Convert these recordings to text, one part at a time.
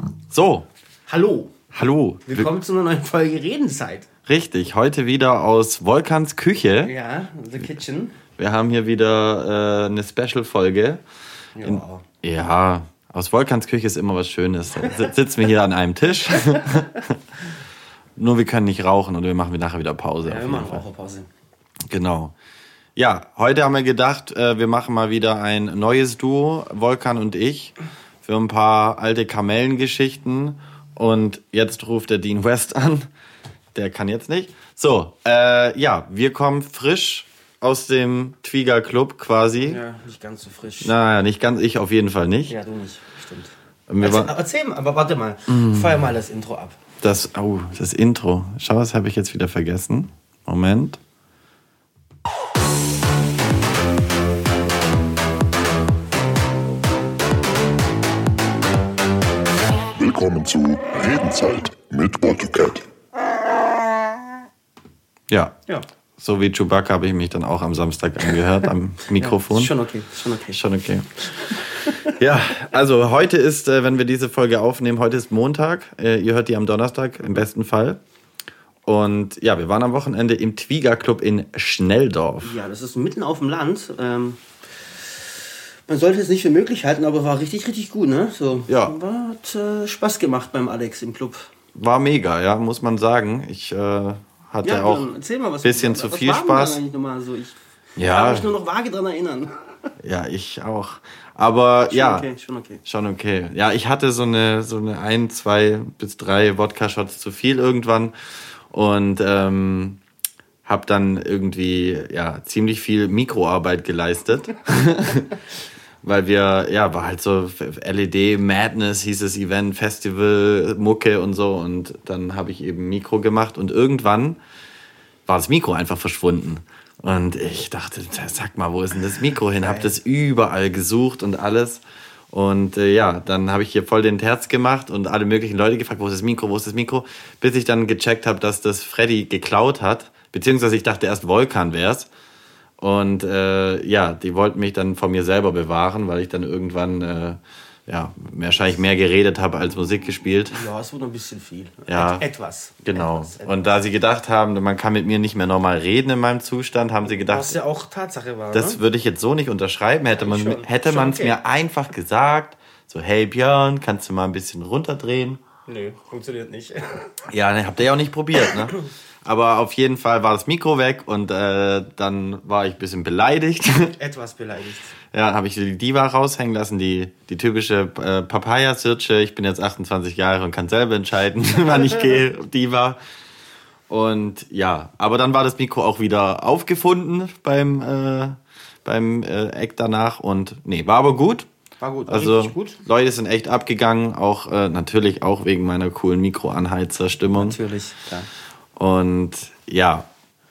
So. Hallo. Hallo. Willkommen zu einer neuen Folge Redenzeit. Richtig, heute wieder aus Volkans Küche. Ja, The Kitchen. Wir haben hier wieder eine Special-Folge. Ja, aus Volkans Küche ist immer was Schönes. Da sitzen wir hier an einem Tisch. Nur wir können nicht rauchen und wir machen nachher wieder Pause. Ja, wir machen Raucherpause. Genau. Ja, heute haben wir gedacht, wir machen mal wieder ein neues Duo, Volkan und ich, für ein paar alte Kamellengeschichten. Und jetzt ruft der Dean West an. Der kann jetzt nicht. So, ja, wir kommen frisch aus dem Twiga Club quasi. Ja, nicht ganz so frisch. Naja, nicht ganz, ich auf jeden Fall nicht. Ja, du nicht, stimmt. Erzähl mal, aber warte mal. Feuer mal das Intro ab. Das Intro. Schau, das habe ich jetzt wieder vergessen. Moment. Willkommen zu Redenzeit mit Bottocat. Ja. Ja. So wie Chewbacca habe ich mich dann auch am Samstag angehört, am Mikrofon. Ja, schon okay. Ja, also heute ist, wenn wir diese Folge aufnehmen, heute ist Montag. Ihr hört die am Donnerstag im besten Fall. Und ja, wir waren am Wochenende im Twiga Club in Schnelldorf. Ja, das ist mitten auf dem Land. Man sollte es nicht für möglich halten, aber war richtig, richtig gut, ne? So, ja. Hat Spaß gemacht beim Alex im Club. War mega, ja, muss man sagen. Ich hatte auch ein bisschen zu viel Spaß. Ich kann mich nur noch vage dran erinnern. Ja, ich auch. Aber Schon okay. Schon okay. Ja, ich hatte so eine 1, 2 bis 3 Wodka-Shots zu viel irgendwann und habe dann irgendwie ziemlich viel Mikroarbeit geleistet. Weil war halt so LED Madness hieß es, Event, Festival, Mucke und so. Und dann habe ich eben Mikro gemacht und irgendwann war das Mikro einfach verschwunden. Und ich dachte, sag mal, wo ist denn das Mikro hin? Hab das überall gesucht und alles. Und dann habe ich hier voll den Terz gemacht und alle möglichen Leute gefragt, wo ist das Mikro? Bis ich dann gecheckt habe, dass das Freddy geklaut hat. Beziehungsweise ich dachte erst, Volkan wär's. Und die wollten mich dann vor mir selber bewahren, weil ich dann irgendwann wahrscheinlich mehr geredet habe als Musik gespielt. Ja, es wurde ein bisschen viel. Ja, etwas. Genau. Etwas. Und da sie gedacht haben, man kann mit mir nicht mehr normal reden in meinem Zustand, haben sie gedacht, was ja auch Tatsache war. Das würde ich jetzt so nicht unterschreiben. Hätte man es mir einfach gesagt, so, hey Björn, kannst du mal ein bisschen runterdrehen? Nö, funktioniert nicht. Ja, habt ihr ja auch nicht probiert, ne? Aber auf jeden Fall war das Mikro weg und dann war ich ein bisschen beleidigt. Etwas beleidigt. Ja, dann habe ich die Diva raushängen lassen, die typische Papaya-Sirche. Ich bin jetzt 28 Jahre und kann selber entscheiden, wann ich gehe, Diva. Und ja, aber dann war das Mikro auch wieder aufgefunden beim Eck danach und war aber gut. War gut, also richtig gut. Leute sind echt abgegangen, auch natürlich auch wegen meiner coolen Mikroanheizerstimmung. Natürlich, klar. Und wir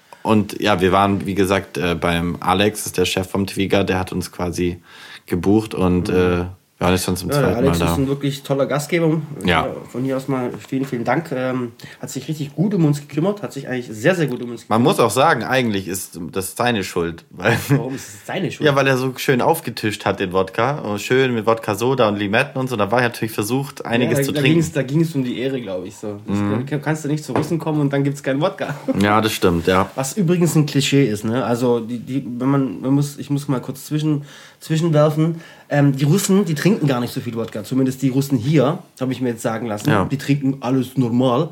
waren, wie gesagt, beim Alex, das ist der Chef vom Twiga, der hat uns quasi gebucht und wir waren jetzt schon zum zweiten Mal da. Alex ist ein wirklich toller Gastgeber. Ja. Von hier aus mal vielen, vielen Dank. Hat sich richtig gut um uns gekümmert, hat sich eigentlich sehr, sehr gut um uns gekümmert. Man muss auch sagen, eigentlich ist das seine Schuld. Warum ist es seine Schuld? Ja, weil er so schön aufgetischt hat, den Wodka. Und schön mit Wodka Soda und Limetten und so. Da war er natürlich versucht, einiges zu trinken. Da ging es um die Ehre, glaube ich. So. Kannst du nicht zu Russen kommen und dann gibt es keinen Wodka. Ja, das stimmt, ja. Was übrigens ein Klischee ist, ne? Also ich muss mal kurz zwischenwerfen. Die Russen, die trinken gar nicht so viel Wodka. Zumindest die Russen hier, habe ich mir jetzt sagen lassen. Ja. Die trinken alles normal.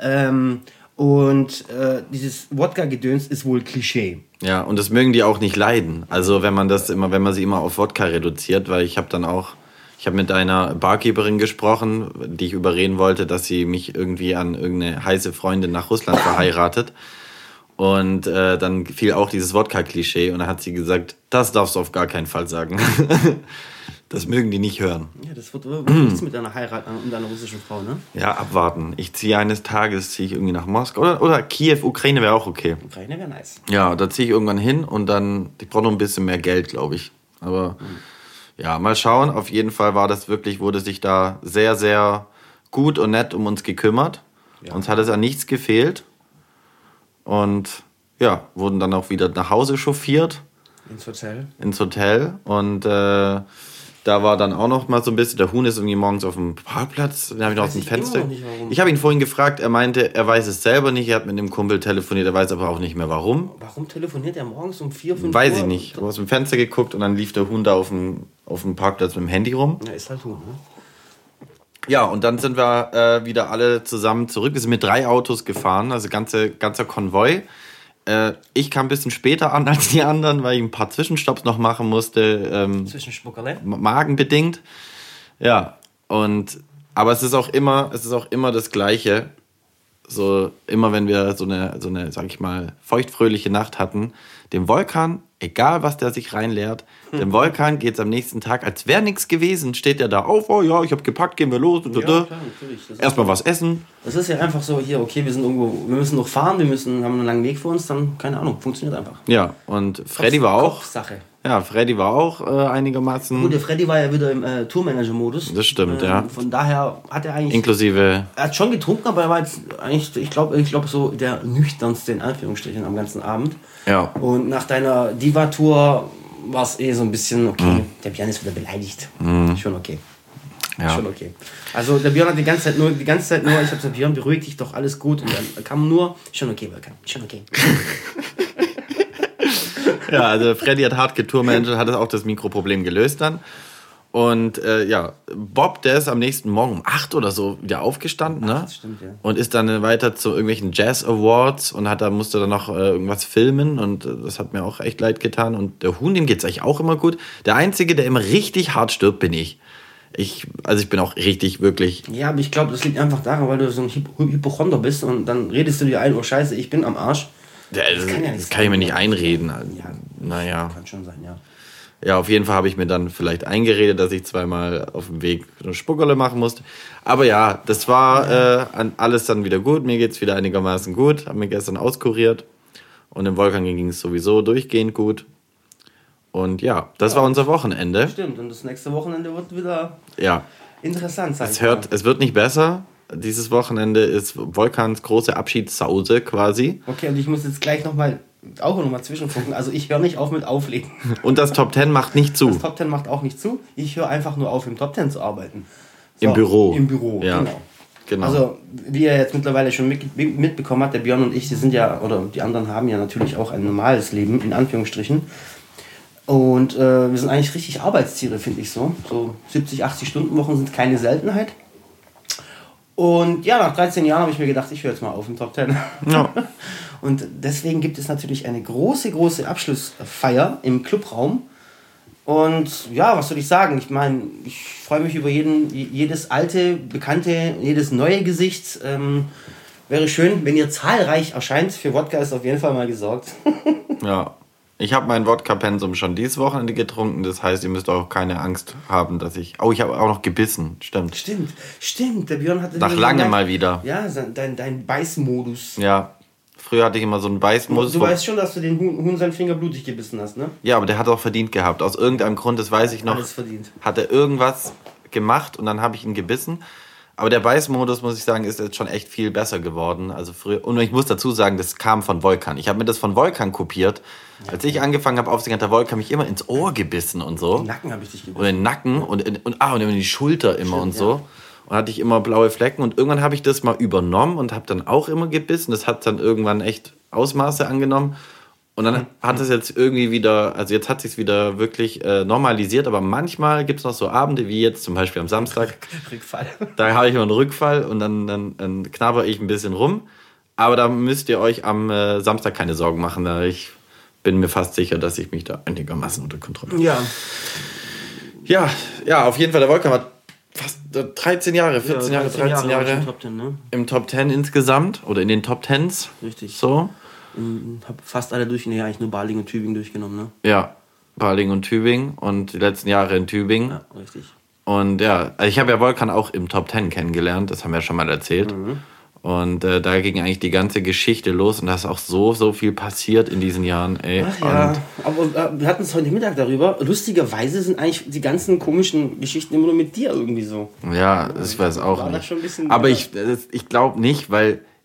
Dieses Wodka-Gedöns ist wohl Klischee. Ja, und das mögen die auch nicht leiden. Also wenn man sie immer auf Wodka reduziert, weil ich habe mit einer Barkeeperin gesprochen, die ich überreden wollte, dass sie mich irgendwie an irgendeine heiße Freundin nach Russland verheiratet. Und dann fiel auch dieses Wodka-Klischee und dann hat sie gesagt, das darfst du auf gar keinen Fall sagen. Das mögen die nicht hören. Ja, das wird nichts mit einer Heirat und einer russischen Frau, ne? Ja, abwarten. Eines Tages ziehe ich irgendwie nach Moskau. Oder Kiew, Ukraine wäre auch okay. Ukraine wäre nice. Ja, da ziehe ich irgendwann hin und dann, ich brauche noch ein bisschen mehr Geld, glaube ich. Aber mal schauen. Auf jeden Fall wurde sich da sehr, sehr gut und nett um uns gekümmert. Ja. Uns hat es an nichts gefehlt. Und wurden dann auch wieder nach Hause chauffiert. Ins Hotel. Und da war dann auch noch mal so ein bisschen, der Huhn ist irgendwie morgens auf dem Parkplatz, den habe ich noch aus dem Fenster. Ich habe ihn vorhin gefragt, er meinte, er weiß es selber nicht, er hat mit einem Kumpel telefoniert, er weiß aber auch nicht mehr warum. Warum telefoniert er morgens um 4, 5 Uhr? Weiß ich nicht. Ich habe aus dem Fenster geguckt und dann lief der Huhn da auf dem Parkplatz mit dem Handy rum. Ja, ist halt Huhn, ne? Ja, und dann sind wir wieder alle zusammen zurück. Wir sind mit 3 Autos gefahren, also ganzer Konvoi. Ich kam ein bisschen später an als die anderen, weil ich ein paar Zwischenstopps noch machen musste. Zwischenspuckerle? Magenbedingt. Ja, aber es ist auch immer das Gleiche. So, immer wenn wir so eine, sag ich mal, feuchtfröhliche Nacht hatten, dem Volkan, egal was der sich reinleert, dem Volkan geht es am nächsten Tag, als wäre nichts gewesen, steht er da auf, oh ja, ich habe gepackt, gehen wir los. Ja, klar, natürlich. Erstmal was essen. Das ist ja einfach so, hier, okay, wir müssen noch fahren, haben einen langen Weg vor uns, dann, keine Ahnung, funktioniert einfach. Ja, und Freddy war auch... Kopfsache. Ja, Freddy war auch einigermaßen... Gut, der Freddy war ja wieder im Tourmanager-Modus. Das stimmt, ja. Von daher hat er eigentlich... Inklusive... Er hat schon getrunken, aber er war jetzt eigentlich, ich glaube, so der nüchternste, in Anführungsstrichen, am ganzen Abend. Ja. Und nach deiner Diva-Tour war es so ein bisschen, okay, der Björn ist wieder beleidigt. Schon okay. Ja. Schon okay. Also der Björn hat die ganze Zeit nur, ich habe gesagt, Björn, beruhig dich doch, alles gut. Und dann kam nur, schon okay, schon okay. Ja, also Freddy hat hart getourmanaged, hat auch das Mikroproblem gelöst dann. Und Bob, der ist am nächsten Morgen um 8 oder so wieder aufgestanden, ne? Das stimmt, ja. Und ist dann weiter zu irgendwelchen Jazz Awards und musste dann noch irgendwas filmen und das hat mir auch echt leid getan. Und der Huhn, dem geht's eigentlich auch immer gut. Der Einzige, der immer richtig hart stirbt, bin ich. Ich bin auch richtig, wirklich... Ja, aber ich glaube, das liegt einfach daran, weil du so ein Hypochonder bist und dann redest du dir ein, oh Scheiße, ich bin am Arsch. Das kann ich mir nicht einreden. Ja, naja. Kann schon sein, ja. Ja, auf jeden Fall habe ich mir dann vielleicht eingeredet, dass ich zweimal auf dem Weg eine Spuckerle machen musste. Aber ja, das war alles dann wieder gut. Mir geht's wieder einigermaßen gut. Habe mir gestern auskuriert. Und dem Volkan ging es sowieso durchgehend gut. Und ja, das war unser Wochenende. Stimmt, und das nächste Wochenende wird wieder interessant sein. Es wird nicht besser. Dieses Wochenende ist Volkans große Abschiedssause quasi. Okay, und ich muss jetzt gleich nochmal zwischenfunken. Also ich höre nicht auf mit Auflegen. Und das Top 10 macht nicht zu. Das Top 10 macht auch nicht zu. Ich höre einfach nur auf, im Top 10 zu arbeiten. So, Im Büro. Im Büro, ja. Genau. Also, wie ihr jetzt mittlerweile schon mitbekommen habt, der Björn und ich, die anderen haben ja natürlich auch ein normales Leben, in Anführungsstrichen. Und wir sind eigentlich richtig Arbeitstiere, finde ich so. So 70, 80 Stunden Wochen sind keine Seltenheit. Und ja, nach 13 Jahren habe ich mir gedacht, ich höre jetzt mal auf im Top 10. Ja. Und deswegen gibt es natürlich eine große Abschlussfeier im Clubraum. Und ja, was soll ich sagen? Ich meine, ich freue mich über jedes alte, bekannte, jedes neue Gesicht. Wäre schön, wenn ihr zahlreich erscheint. Für Wodka ist auf jeden Fall mal gesorgt. Ja. Ich habe mein Wodka-Pensum schon dieses Wochenende getrunken. Das heißt, ihr müsst auch keine Angst haben, dass ich... Oh, ich habe auch noch gebissen. Stimmt. Der Björn hatte... Nach langem mal wieder. Ja, dein Beißmodus. Ja. Früher hatte ich immer so einen Beißmodus. Du weißt schon, dass du den Huhn seinen Finger blutig gebissen hast, ne? Ja, aber der hat auch verdient gehabt. Aus irgendeinem Grund, das weiß ich noch. Alles verdient. Hat er irgendwas gemacht und dann habe ich ihn gebissen. Aber der Beißmodus, muss ich sagen, ist jetzt schon echt viel besser geworden. Also früher. Und ich muss dazu sagen, das kam von Volkan. Ich habe mir das von Volkan kopiert. Als ich angefangen habe aufzusehen, hat der Volkan mich immer ins Ohr gebissen und so. Den Nacken habe ich dich gebissen. Und den Nacken und in die Schulter immer. Stimmt, und so. Ja. Und hatte ich immer blaue Flecken. Und irgendwann habe ich das mal übernommen und habe dann auch immer gebissen. Das hat dann irgendwann echt Ausmaße angenommen. Und dann hat es jetzt irgendwie wieder, also jetzt hat es sich wieder wirklich normalisiert, aber manchmal gibt es noch so Abende, wie jetzt zum Beispiel am Samstag. Rückfall. Da habe ich immer einen Rückfall und dann knabber ich ein bisschen rum. Aber da müsst ihr euch am Samstag keine Sorgen machen. Ich bin mir fast sicher, dass ich mich da einigermaßen unter Kontrolle habe. Ja. Ja, auf jeden Fall, der Volkan war fast 13 Jahre, 13 Jahre im Top 10, ne? Im Top 10 insgesamt oder in den Top 10s. Richtig. So. Habe fast alle eigentlich nur Balingen und Tübingen durchgenommen, ne? Ja, Balingen und Tübingen und die letzten Jahre in Tübingen. Ja, richtig. Und ja, ich habe ja Volkan auch im Top 10 kennengelernt, das haben wir ja schon mal erzählt. Mhm. Und da ging eigentlich die ganze Geschichte los und da ist auch so viel passiert in diesen Jahren. Ey. Ach ja, aber wir hatten es heute Mittag darüber. Lustigerweise sind eigentlich die ganzen komischen Geschichten immer nur mit dir irgendwie so. Ja, ich weiß auch nicht. Aber ich glaube nicht, weil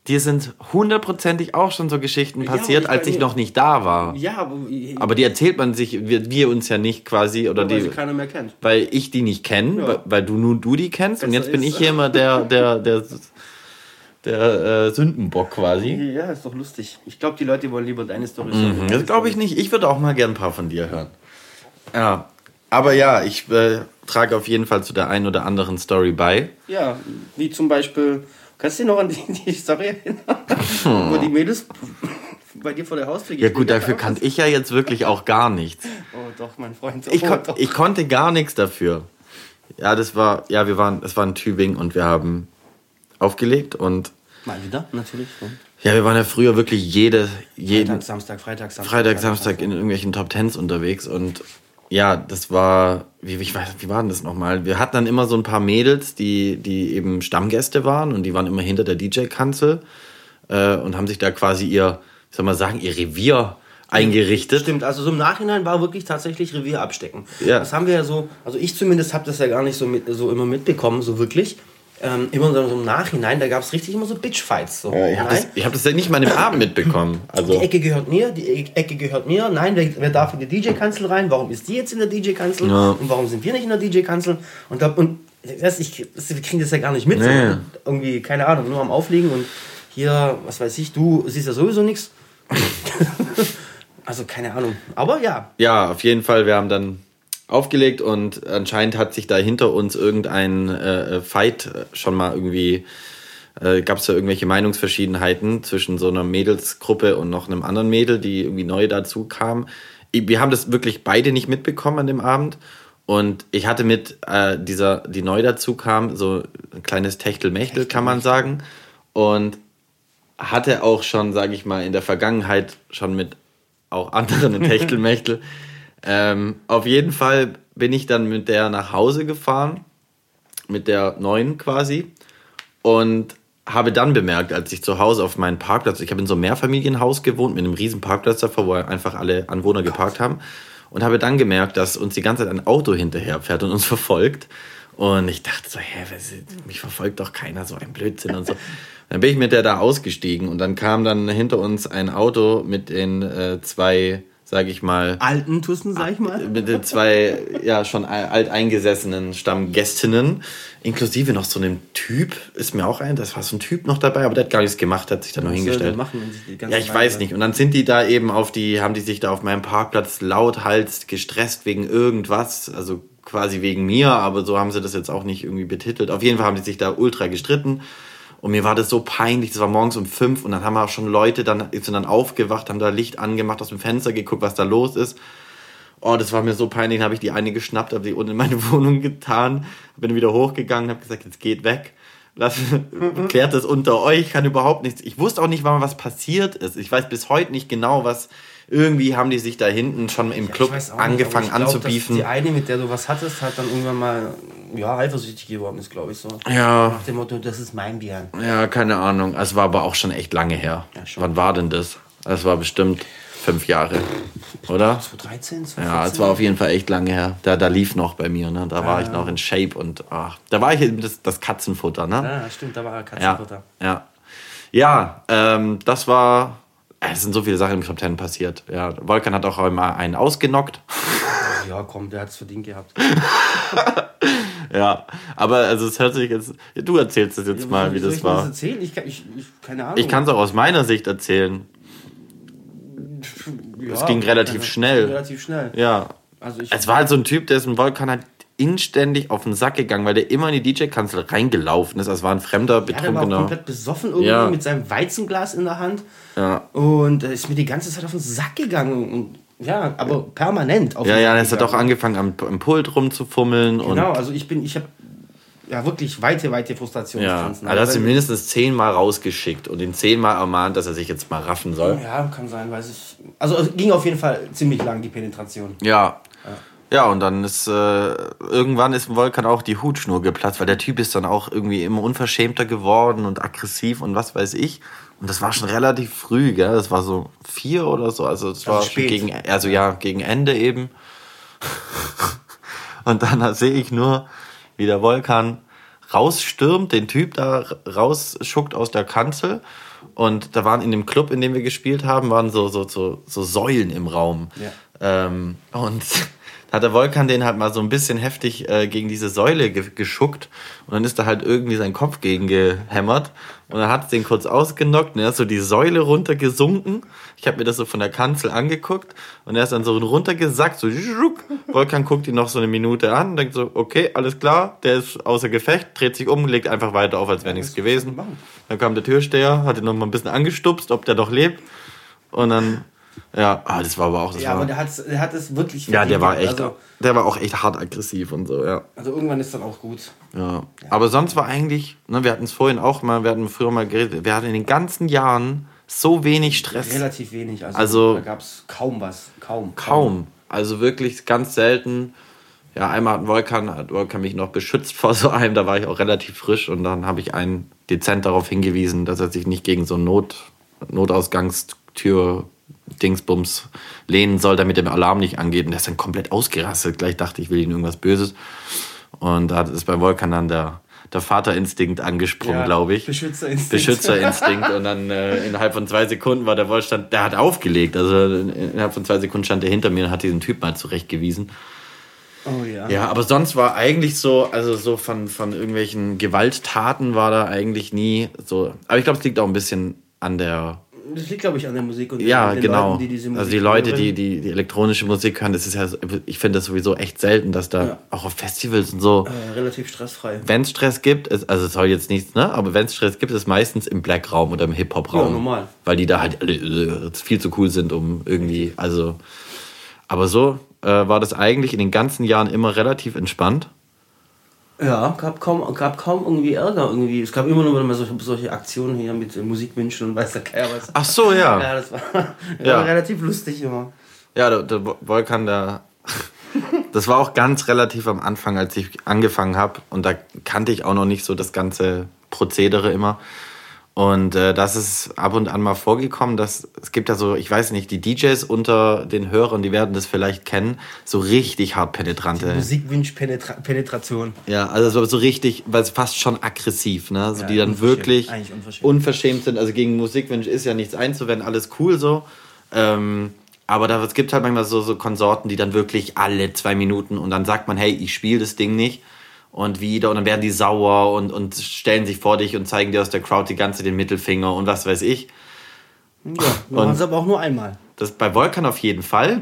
dir sind hundertprozentig auch schon so Geschichten passiert, als ich noch nicht da war. Ja, aber die erzählt man sich, wir uns ja nicht quasi, oder weil die sie keiner mehr kennt. Weil ich die nicht kenne, weil du die kennst, und jetzt bin ich hier immer der Sündenbock quasi. Ja, ist doch lustig. Ich glaube, die Leute wollen lieber deine Storys hören. Das glaube ich nicht. Ich würde auch mal gern ein paar von dir hören. Ja, aber ja, ich trage auf jeden Fall zu der einen oder anderen Story bei. Ja, wie zum Beispiel, kannst du dich noch an die Story erinnern? Wo die Mädels bei dir vor der Haustür Ja gut, dafür kannte ich ja jetzt wirklich auch gar nichts. Oh doch, mein Freund. Ich konnte gar nichts dafür. Ja, es war in Tübingen und wir haben aufgelegt und... Mal wieder, natürlich. Ja, wir waren ja früher wirklich jeden Freitag, Samstag in irgendwelchen Top Tens unterwegs und ja, das war, wie war denn das nochmal? Wir hatten dann immer so ein paar Mädels, die eben Stammgäste waren und die waren immer hinter der DJ-Kanzel und haben sich da quasi ihr Revier eingerichtet. Stimmt, also so im Nachhinein war wirklich tatsächlich Revier abstecken. Ja. Das haben wir ja so, also ich zumindest habe das ja gar nicht so immer mitbekommen, so wirklich. Immer so im Nachhinein, da gab es richtig immer so Bitchfights. So. Ich hab das ja nicht mal im Abend mitbekommen. Also. Die Ecke gehört mir, nein, wer darf in die DJ-Kanzel rein? Warum ist die jetzt in der DJ-Kanzel? Ja. Und warum sind wir nicht in der DJ-Kanzel? Wir kriegen das ja gar nicht mit. Nee. So. Irgendwie, keine Ahnung, nur am Auflegen und hier, was weiß ich, du siehst ja sowieso nichts. Also keine Ahnung, aber ja. Ja, auf jeden Fall, wir haben dann aufgelegt und anscheinend hat sich da hinter uns irgendein Fight schon mal irgendwie, gab es da irgendwelche Meinungsverschiedenheiten zwischen so einer Mädelsgruppe und noch einem anderen Mädel, die irgendwie neu dazu kam. Wir haben das wirklich beide nicht mitbekommen an dem Abend und ich hatte mit die neu dazu kam, so ein kleines Techtelmechtel, kann man sagen, und hatte auch schon, sage ich mal, in der Vergangenheit schon mit auch anderen Techtelmechtel. Auf jeden Fall bin ich dann mit der nach Hause gefahren, mit der neuen quasi, und habe dann bemerkt, als ich zu Hause auf meinen Parkplatz, ich habe in so einem Mehrfamilienhaus gewohnt, mit einem riesen Parkplatz davor, wo einfach alle Anwohner geparkt haben, und habe dann gemerkt, dass uns die ganze Zeit ein Auto hinterherfährt und uns verfolgt. Und ich dachte so, mich verfolgt doch keiner, so ein Blödsinn und so. Dann bin ich mit der da ausgestiegen und dann kam dann hinter uns ein Auto mit den zwei, sag ich mal... Alten Tussen, sag ich mal. Mit den zwei, ja, schon alteingesessenen Stammgästinnen, inklusive noch so einem Typ, ist mir auch das war so ein Typ noch dabei, aber der hat gar nichts gemacht, hat sich da nur hingestellt. Ja, ich weiß nicht. Und dann sind die da eben haben die sich da auf meinem Parkplatz lauthals gestresst wegen irgendwas, also quasi wegen mir, aber so haben sie das jetzt auch nicht irgendwie betitelt. Auf jeden Fall haben die sich da ultra gestritten. Und mir war das so peinlich, das war morgens um 5 und dann haben auch schon Leute sind dann aufgewacht, haben da Licht angemacht, aus dem Fenster geguckt, was da los ist. Oh, das war mir so peinlich, dann habe ich die eine geschnappt, habe die unten in meine Wohnung getan, bin wieder hochgegangen, habe gesagt, jetzt geht weg, klärt das unter euch, kann überhaupt nichts. Ich wusste auch nicht, wann was passiert ist. Ich weiß bis heute nicht genau, was... Irgendwie haben die sich da hinten schon im Club angefangen anzubiefen. Die eine, mit der du was hattest, hat dann irgendwann mal eifersüchtig geworden ist, glaube ich so. Ja. Nach dem Motto, das ist mein Bier. Ja, keine Ahnung. Es war aber auch schon echt lange her. Ja, schon. Wann war denn das? Es war bestimmt 5 Jahre, oder? 2013, 2014? Ja, es war auf jeden Fall echt lange her. Da lief noch bei mir, ne? Da war ich noch in Shape und da war ich das Katzenfutter, ne? Ja, stimmt, da war Katzenfutter. Ja, das war... Es sind so viele Sachen im Top 10 passiert. Ja, Volkan hat auch einmal einen ausgenockt. Ja, komm, der hat es verdient gehabt. Ja, aber also es hört sich jetzt... Du erzählst es jetzt mal, wie das war. Das erzählen? Keine Ahnung. Ich kann es auch aus meiner Sicht erzählen. Ja, es ging relativ schnell. Ja. Also es war halt so ein Typ, der ist im Volkan halt inständig auf den Sack gegangen, weil der immer in die DJ-Kanzel reingelaufen ist. Also war ein fremder Betrunkener. Der war komplett besoffen irgendwie mit seinem Weizenglas in der Hand. Ja. Und ist mir die ganze Zeit auf den Sack gegangen. Und, ja, aber permanent auf den Sack gegangen. Es hat auch angefangen, am Pult rumzufummeln. Genau, also ich habe ja wirklich weite Frustrationsgrenzen. Ja, also hast du mindestens 10 Mal rausgeschickt und ihn 10 Mal ermahnt, dass er sich jetzt mal raffen soll. Ja, kann sein, weiß ich. Also es ging auf jeden Fall ziemlich lang, die Penetration. Ja, und dann ist irgendwann ist im Volkan auch die Hutschnur geplatzt, weil der Typ ist dann auch irgendwie immer unverschämter geworden und aggressiv und was weiß ich. Und das war schon relativ früh, gell? Das war so 4 oder so. Also das war schon gegen Ende eben. Und dann sehe ich nur, wie der Volkan rausstürmt, den Typ da rausschuckt aus der Kanzel Und da waren in dem Club, in dem wir gespielt haben, waren so Säulen im Raum. Ja. Und da hat der Volkan den halt mal so ein bisschen heftig gegen diese Säule geschuckt. Und dann ist da halt irgendwie sein Kopf gegen gehämmert. Und dann hat es den kurz ausgenockt und er ist so die Säule runtergesunken. Ich habe mir das so von der Kanzel angeguckt und er ist dann so runtergesackt. So, Volkan guckt ihn noch so eine Minute an und denkt so, okay, alles klar, der ist außer Gefecht, dreht sich um, legt einfach weiter auf, als wäre nichts gewesen. Dann kam der Türsteher, hat ihn noch mal ein bisschen angestupst, ob der doch lebt. Und dann... Ja, das war aber auch... Aber der hat es wirklich... Ja, der war echt... Also, der war auch echt hart aggressiv und so, ja. Also irgendwann ist dann auch gut. Ja. Aber sonst war eigentlich... Ne, wir hatten es vorhin auch mal... Wir hatten früher mal geredet... Wir hatten in den ganzen Jahren so wenig Stress. Relativ wenig. Also da gab es kaum was. Kaum. Also wirklich ganz selten. Ja, einmal hat Volkan mich noch beschützt vor so einem. Da war ich auch relativ frisch. Und dann habe ich einen dezent darauf hingewiesen, dass er sich nicht gegen so eine Notausgangstür... Dingsbums lehnen soll, damit der Alarm nicht angeht. Und der ist dann komplett ausgerastet. Gleich dachte ich, will ihm irgendwas Böses. Und da ist bei Volkan dann der Vaterinstinkt angesprungen, glaube ich. Beschützerinstinkt. Und dann innerhalb von 2 Sekunden war der Wohlstand, der hat aufgelegt. Also innerhalb von 2 Sekunden stand er hinter mir und hat diesen Typ mal zurechtgewiesen. Oh ja. Ja, aber sonst war eigentlich so, also so von irgendwelchen Gewalttaten war da eigentlich nie so. Aber ich glaube, es liegt auch ein bisschen an der... Das liegt, glaube ich, an der Musik und ja, den genau. Leuten, die diese Musik also die Leute, hören. die elektronische Musik hören, das ist ja, ich finde das sowieso echt selten, dass da auch auf Festivals und so relativ stressfrei. Wenn es Stress gibt, also es soll jetzt nichts, ne? Aber wenn es Stress gibt, ist es meistens im Black-Raum oder im Hip-Hop-Raum. Ja, normal. Weil die da halt viel zu cool sind, um irgendwie, also... Aber so war das eigentlich in den ganzen Jahren immer relativ entspannt. Ja, gab kaum irgendwie Ärger irgendwie. Es gab immer nur mal solche Aktionen hier mit Musikwünschen und weiß der Geier was. Ach so, ja. Ja, das war relativ lustig immer. Ja, der Volkan, das war auch ganz relativ am Anfang, als ich angefangen habe. Und da kannte ich auch noch nicht so das ganze Prozedere immer. Und das ist ab und an mal vorgekommen, dass es gibt ja so, ich weiß nicht, die DJs unter den Hörern, die werden das vielleicht kennen, so richtig hart penetrante. Musikwunsch-Penetration. Ja, also so richtig, weil es fast schon aggressiv, ne? So, ja, die dann wirklich unverschämt sind. Also gegen Musikwunsch ist ja nichts einzuwenden, alles cool so. Aber es gibt halt manchmal so Konsorten, die dann wirklich alle 2 Minuten und dann sagt man, hey, ich spiele das Ding nicht. Und dann werden die sauer und stellen sich vor dich und zeigen dir aus der Crowd die ganze den Mittelfinger und was weiß ich. Ja, machen sie aber auch nur einmal. Das bei Volkan auf jeden Fall.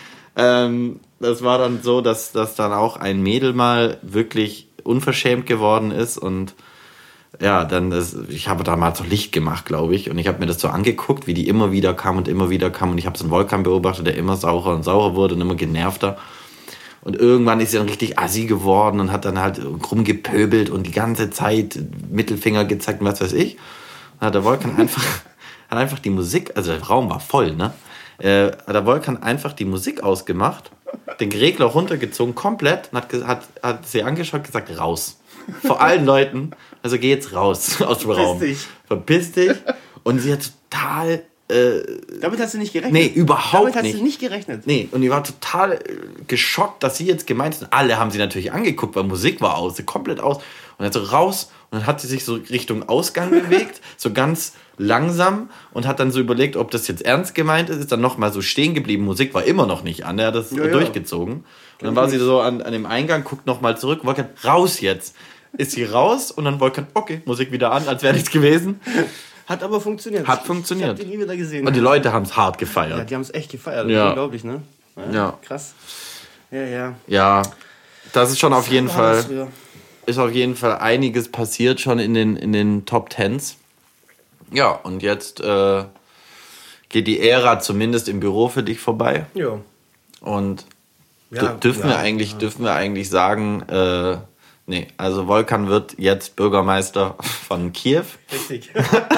Das war dann so, dass dann auch ein Mädel mal wirklich unverschämt geworden ist und ja, ich habe damals so Licht gemacht, glaube ich, und ich habe mir das so angeguckt, wie die immer wieder kam und ich habe so einen Volkan beobachtet, der immer saurer und saurer wurde und immer genervter. Und irgendwann ist sie dann richtig assi geworden und hat dann halt rumgepöbelt und die ganze Zeit Mittelfinger gezeigt und was weiß ich. Dann hat der Volkan einfach die Musik, also der Raum war voll, ne? Hat der Volkan einfach die Musik ausgemacht, den Regler runtergezogen, komplett, und hat sie angeschaut und gesagt, raus. Vor allen Leuten, also geh jetzt raus aus dem Raum. Verpiss dich. Und sie hat total... Damit hast du nicht gerechnet? Nee, überhaupt nicht. Damit hast du nicht gerechnet? Nee, und die war total geschockt, dass sie jetzt gemeint hat. Alle haben sie natürlich angeguckt, weil Musik war aus, komplett aus. Und dann so raus und dann hat sie sich so Richtung Ausgang bewegt, so ganz langsam und hat dann so überlegt, ob das jetzt ernst gemeint ist. Ist dann nochmal so stehen geblieben. Musik war immer noch nicht an, er hat das durchgezogen. Und dann war sie so an dem Eingang, guckt nochmal zurück, Volkan, raus jetzt. Ist sie raus und dann Volkan, okay, Musik wieder an, als wäre nichts gewesen. Hat aber funktioniert. Hat funktioniert. Ich hab die nie wieder gesehen. Und die Leute haben es hart gefeiert. Ja, die haben es echt gefeiert. Das ist unglaublich, ne? Ja. Krass. Ja. Ja, das ist schon auf jeden Fall... Ist auf jeden Fall einiges passiert schon in den Top 10s. Ja, und jetzt geht die Ära zumindest im Büro für dich vorbei. Ja. Und dürfen wir eigentlich sagen... Nee, also Volkan wird jetzt Bürgermeister von Kiew. Richtig.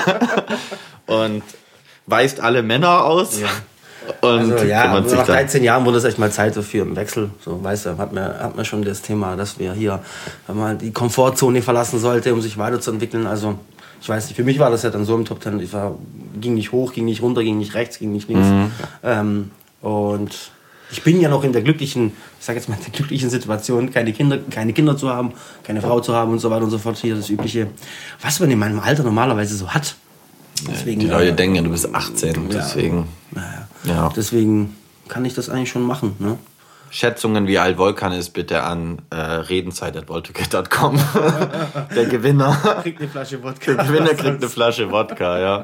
Und weist alle Männer aus. Ja. Und also, nach 13 Jahren wurde es echt mal Zeit für einen Wechsel. So, weißt du, hat man schon das Thema, dass wir hier mal die Komfortzone verlassen sollte, um sich weiterzuentwickeln. Also, ich weiß nicht, für mich war das ja dann so im Top 10. Ging nicht hoch, ging nicht runter, ging nicht rechts, ging nicht links. Und ich bin ja noch in der glücklichen Situation, keine Kinder zu haben, keine Frau zu haben und so weiter und so fort. Hier das Übliche, was man in meinem Alter normalerweise so hat. Deswegen, Die Leute denken ja, du bist 18, deswegen. Ja. Deswegen kann ich das eigentlich schon machen. Ne? Schätzungen, wie alt Volkan ist, bitte an redenzeit@voltocad.com. Der Gewinner Kriegt eine Flasche Wodka. Der Gewinner kriegt eine Flasche Wodka, ja.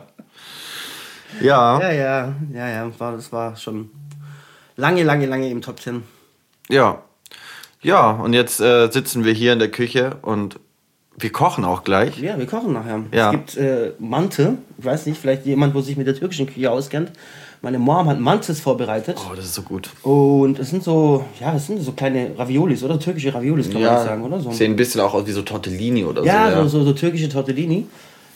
Ja. Das war schon lange im Top 10. Ja. Ja, und jetzt sitzen wir hier in der Küche und wir kochen auch gleich. Ja, wir kochen nachher. Ja. Es gibt Mante. Ich weiß nicht, vielleicht jemand, wo sich mit der türkischen Küche auskennt. Meine Mom hat Mantes vorbereitet. Oh, das ist so gut. Und es sind so kleine Raviolis, oder? Türkische Raviolis, kann man sagen, oder? So. Sehen ein bisschen auch aus wie so Tortellini oder so. Ja, so türkische Tortellini.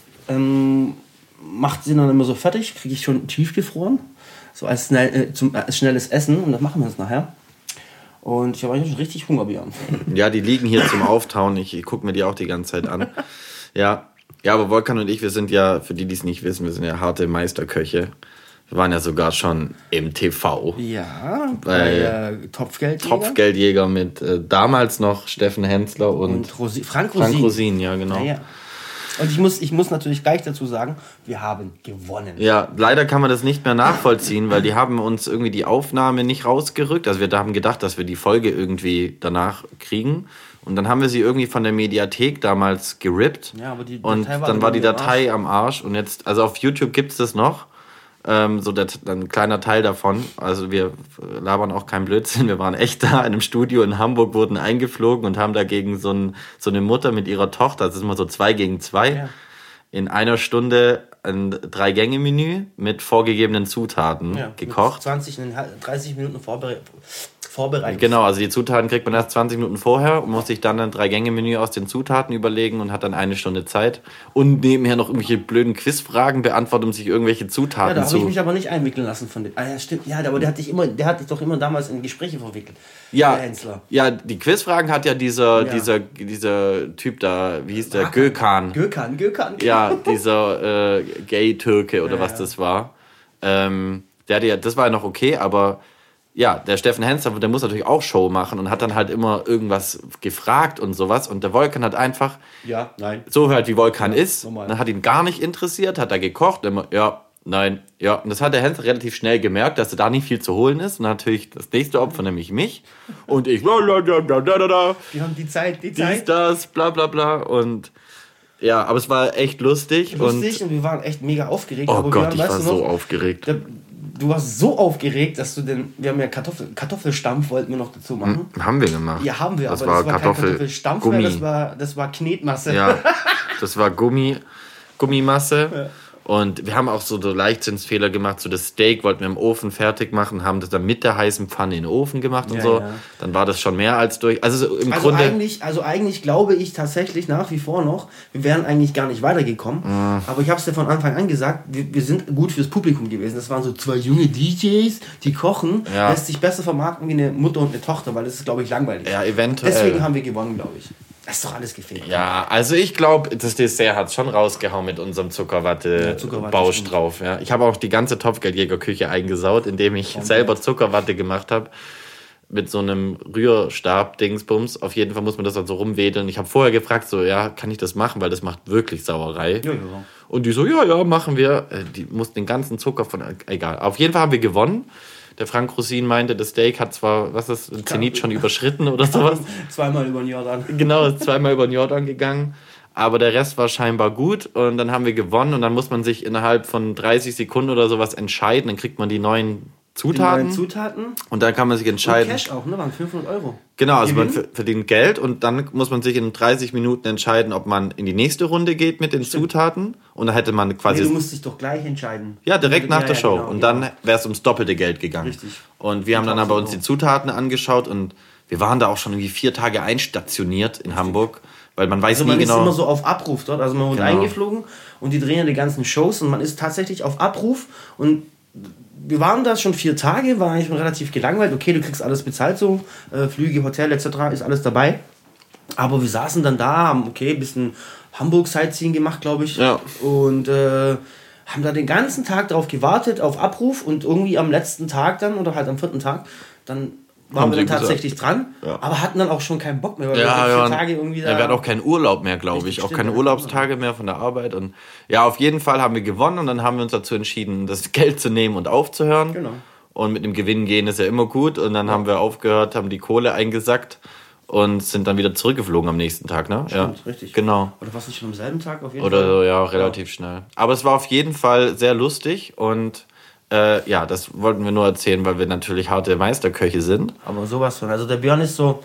Macht sie dann immer so fertig, kriege ich schon tiefgefroren. So als schnelles Essen und dann machen wir es nachher. Und ich habe eigentlich schon richtig Hunger, Björn. Ja, die liegen hier zum Auftauen. Ich gucke mir die auch die ganze Zeit an. Ja, aber Volkan und ich, wir sind ja, für die, die es nicht wissen, wir sind ja harte Meisterköche. Wir waren ja sogar schon im TV. Ja, bei Topfgeldjäger. Topfgeldjäger mit damals noch Steffen Hensler und Frank Rosin. Frank Rosin, ja, genau. Ja. Und ich muss natürlich gleich dazu sagen, wir haben gewonnen. Ja, leider kann man das nicht mehr nachvollziehen, weil die haben uns irgendwie die Aufnahme nicht rausgerückt. Also wir haben gedacht, dass wir die Folge irgendwie danach kriegen. Und dann haben wir sie irgendwie von der Mediathek damals gerippt. Ja, aber und dann war die Datei am Arsch. Und jetzt, also auf YouTube gibt es das noch. Dann ein kleiner Teil davon. Also wir labern auch keinen Blödsinn. Wir waren echt da in einem Studio in Hamburg, wurden eingeflogen und haben dagegen so eine Mutter mit ihrer Tochter, das ist immer so 2 gegen 2, in einer Stunde ein 3-Gänge-Menü mit vorgegebenen Zutaten gekocht. 30 Minuten vorbereitet. Genau, also die Zutaten kriegt man erst 20 Minuten vorher und muss sich dann ein 3-Gänge-Menü aus den Zutaten überlegen und hat dann 1 Stunde Zeit. Und nebenher noch irgendwelche blöden Quizfragen beantwortet, um sich irgendwelche Zutaten da habe ich mich aber nicht einwickeln lassen von dem. Ah ja, stimmt. Ja, aber der hat dich doch immer damals in Gespräche verwickelt. Ja, der Hensler. Ja, die Quizfragen hat ja dieser Typ da, wie hieß der? Gökhan. Gökhan. Ja, dieser Gay-Türke oder was das war. Das war ja noch okay, aber ja, der Steffen Hensler, der muss natürlich auch Show machen und hat dann halt immer irgendwas gefragt und sowas. Und der Volkan hat einfach so halt wie Volkan ist. Normal. Dann hat ihn gar nicht interessiert, hat er gekocht, immer nein. Und das hat der Hensler relativ schnell gemerkt, dass da nicht viel zu holen ist. Und natürlich das nächste Opfer, nämlich mich. Und ich Wir haben die Zeit. Dies, das, bla bla bla. Und ja, aber es war echt lustig. Und wir waren echt mega aufgeregt. Oh aber Gott, ich war so aufgeregt. Du warst so aufgeregt, dass wir haben ja Kartoffelstampf wollten wir noch dazu machen. Haben wir gemacht. Ja, haben wir, das aber war das war kein Kartoffelstampf Gummi. mehr, das war Knetmasse. Ja, das war Gummimasse. Ja. Und wir haben auch so Leichtsinnsfehler gemacht. So das Steak wollten wir im Ofen fertig machen, haben das dann mit der heißen Pfanne in den Ofen gemacht und so. Ja. Dann war das schon mehr als durch. Also im Grunde. Eigentlich glaube ich tatsächlich nach wie vor noch, wir wären eigentlich gar nicht weitergekommen. Aber ich habe es dir von Anfang an gesagt, wir sind gut fürs Publikum gewesen. Das waren so 2 junge DJs, die kochen. Ja. Lässt sich besser vermarkten wie eine Mutter und eine Tochter, weil das ist, glaube ich, langweilig. Ja, eventuell. Deswegen haben wir gewonnen, glaube ich. Das ist doch alles gefehlt. Ja, also ich glaube, das Dessert hat schon rausgehauen mit unserem Zuckerwatte-Bausch drauf. Ja. Ich habe auch die ganze Topfgeldjäger-Küche eingesaut, indem ich selber Zuckerwatte gemacht habe. Mit so einem Rührstab-Dingsbums. Auf jeden Fall muss man das dann so rumwedeln. Ich habe vorher gefragt, kann ich das machen? Weil das macht wirklich Sauerei. Ja. Und die so, ja, machen wir. Die mussten den ganzen Zucker egal. Auf jeden Fall haben wir gewonnen. Der Frank Rosin meinte, das Steak hat zwar, ein Zenit schon überschritten oder sowas. 2-mal über den Jordan. Genau, ist 2-mal über den Jordan gegangen. Aber der Rest war scheinbar gut und dann haben wir gewonnen und dann muss man sich innerhalb von 30 Sekunden oder sowas entscheiden. Dann kriegt man die neuen Zutaten. Und dann kann man sich entscheiden. Und Cash auch, ne? Waren 500 €. Genau, also man verdient Geld und dann muss man sich in 30 Minuten entscheiden, ob man in die nächste Runde geht mit den Zutaten. Und dann hätte man quasi. Du musst dich doch gleich entscheiden. Ja, direkt nach der Show. Genau, und dann wäre es ums doppelte Geld gegangen. Richtig. Und wir haben dann aber uns die Zutaten angeschaut und wir waren da auch schon irgendwie 4 Tage einstationiert in Hamburg. Weil man weiß nie genau. Man ist immer so auf Abruf dort. Also man wird eingeflogen und die drehen ja die ganzen Shows und man ist tatsächlich auf Abruf und wir waren da schon 4 Tage, war eigentlich schon relativ gelangweilt. Okay, du kriegst alles bezahlt so, Flüge, Hotel etc. ist alles dabei. Aber wir saßen dann da, haben ein bisschen Hamburg-Sightseeing gemacht, glaube ich. Ja. Und haben da den ganzen Tag darauf gewartet, auf Abruf. Und irgendwie am letzten Tag dann, oder halt am 4. Tag, dann waren wir dann tatsächlich dran, aber hatten dann auch schon keinen Bock mehr, weil wir 4 Tage irgendwie da... Ja, wir hatten auch keinen Urlaub mehr, glaube ich. Auch keine Urlaubstage mehr von der Arbeit. Und ja, auf jeden Fall haben wir gewonnen und dann haben wir uns dazu entschieden, das Geld zu nehmen und aufzuhören. Genau. Und mit dem Gewinn gehen ist ja immer gut. Und dann haben wir aufgehört, haben die Kohle eingesackt und sind dann wieder zurückgeflogen am nächsten Tag, ne? Stimmt, richtig. Genau. Oder was nicht schon am selben Tag auf jeden Oder Fall? so, ja, relativ schnell. Aber es war auf jeden Fall sehr lustig und das wollten wir nur erzählen, weil wir natürlich harte Meisterköche sind. Aber sowas von. Also der Björn ist so,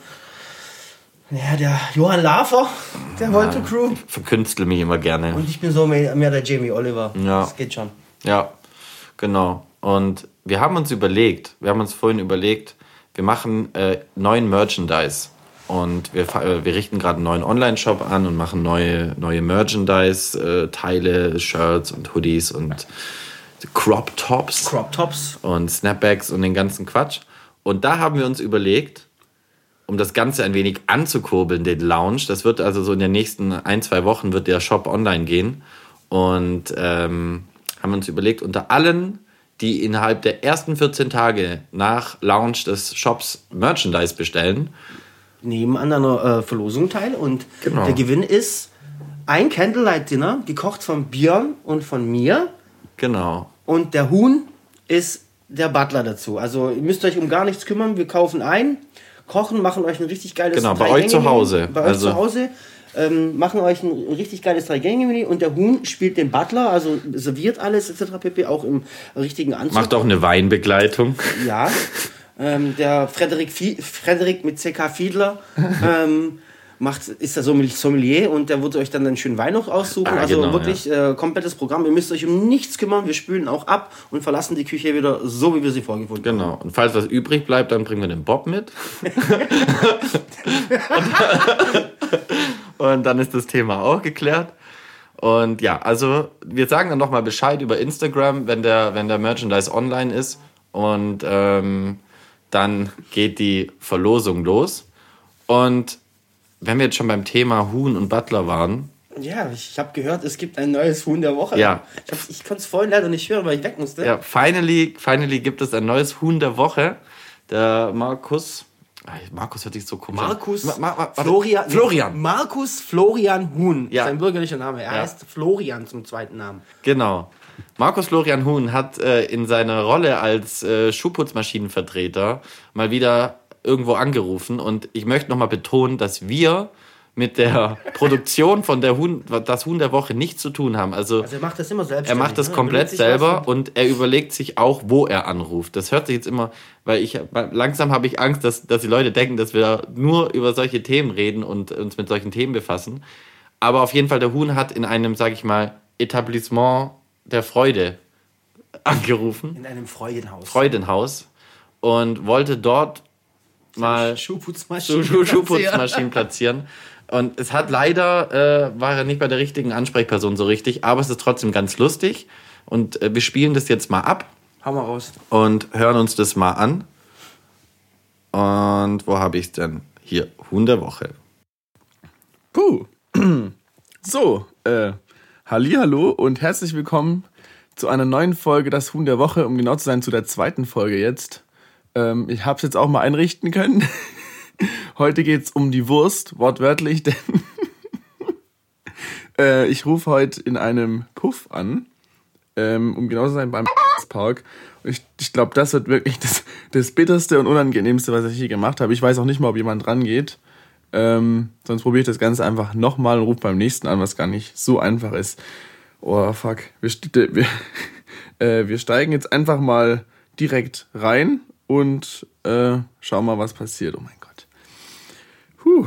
ja, der Johann Lafer der Volto Crew. Ich verkünstle mich immer gerne. Und ich bin so mehr der Jamie Oliver. Ja. Das geht schon. Ja, genau. Und wir haben uns vorhin überlegt, wir machen neuen Merchandise. Und wir richten gerade einen neuen Online-Shop an und machen neue Merchandise-Teile, Shirts und Hoodies und Crop Tops und Snapbacks und den ganzen Quatsch. Und da haben wir uns überlegt, um das Ganze ein wenig anzukurbeln, den Launch, das wird also so in den nächsten 1-2 Wochen wird der Shop online gehen. Und haben uns überlegt, unter allen, die innerhalb der ersten 14 Tage nach Launch des Shops Merchandise bestellen, nehmen an einer Verlosung teil. Und genau. Der Gewinn ist ein Candlelight-Dinner, gekocht von Björn und von mir. Genau. Und der Huhn ist der Butler dazu. Also ihr müsst euch um gar nichts kümmern. Wir kaufen ein, kochen, machen euch ein richtig geiles bei euch zu Hause. Bei euch zu Hause. Machen euch ein richtig geiles 3-Gänge-Menü und der Huhn spielt den Butler, also serviert alles etc. pp. Auch im richtigen Anzug. Macht auch eine Weinbegleitung. Ja. Der Frederik mit CK Fiedler ist der Sommelier und der wird euch dann einen schönen Wein noch aussuchen. Also genau, wirklich komplettes Programm. Ihr müsst euch um nichts kümmern. Wir spülen auch ab und verlassen die Küche wieder so, wie wir sie vorgefunden haben. Genau. Und falls was übrig bleibt, dann bringen wir den Bob mit. Und dann ist das Thema auch geklärt. Und ja, also wir sagen dann nochmal Bescheid über Instagram, wenn der Merchandise online ist. Und dann geht die Verlosung los. Und wenn wir jetzt schon beim Thema Huhn und Butler waren. Ja, ich habe gehört, es gibt ein neues Huhn der Woche. Ja. Ich konnte es vorhin leider nicht hören, weil ich weg musste. Ja, finally gibt es ein neues Huhn der Woche. Der Markus hört sich so komisch an. Florian. Markus Florian Huhn. Ja. Sein bürgerlicher Name. Er heißt Florian zum zweiten Namen. Genau. Markus Florian Huhn hat in seiner Rolle als Schuhputzmaschinenvertreter mal wieder irgendwo angerufen und ich möchte nochmal betonen, dass wir mit der Produktion von das Huhn der Woche nichts zu tun haben. Also er macht das immer selbst. Er macht das komplett selber und er überlegt sich auch, wo er anruft. Das hört sich jetzt immer, weil langsam habe ich Angst, dass die Leute denken, dass wir nur über solche Themen reden und uns mit solchen Themen befassen. Aber auf jeden Fall, der Huhn hat in einem, sage ich mal, Etablissement der Freude angerufen. In einem Freudenhaus. Und wollte dort mal Schuhputzmaschinen platzieren. Und es hat leider, war er nicht bei der richtigen Ansprechperson so richtig, aber es ist trotzdem ganz lustig. Und wir spielen das jetzt mal ab. Hau mal raus. Und hören uns das mal an. Und wo habe ich es denn? Hier, Huhn der Woche. Puh. So, hallihallo und herzlich willkommen zu einer neuen Folge Das Huhn der Woche, um genau zu sein, zu der zweiten Folge jetzt. Ich habe es jetzt auch mal einrichten können. Heute geht es um die Wurst, wortwörtlich, denn ich rufe heute in einem Puff an, um genau zu sein, beim Park. Und ich glaube, das wird wirklich das Bitterste und Unangenehmste, was ich je gemacht habe. Ich weiß auch nicht mal, ob jemand dran geht. Sonst probiere ich das Ganze einfach nochmal und rufe beim nächsten an, was gar nicht so einfach ist. Oh, fuck. Wir steigen jetzt einfach mal direkt rein und schauen mal, was passiert. Oh mein Gott. Puh.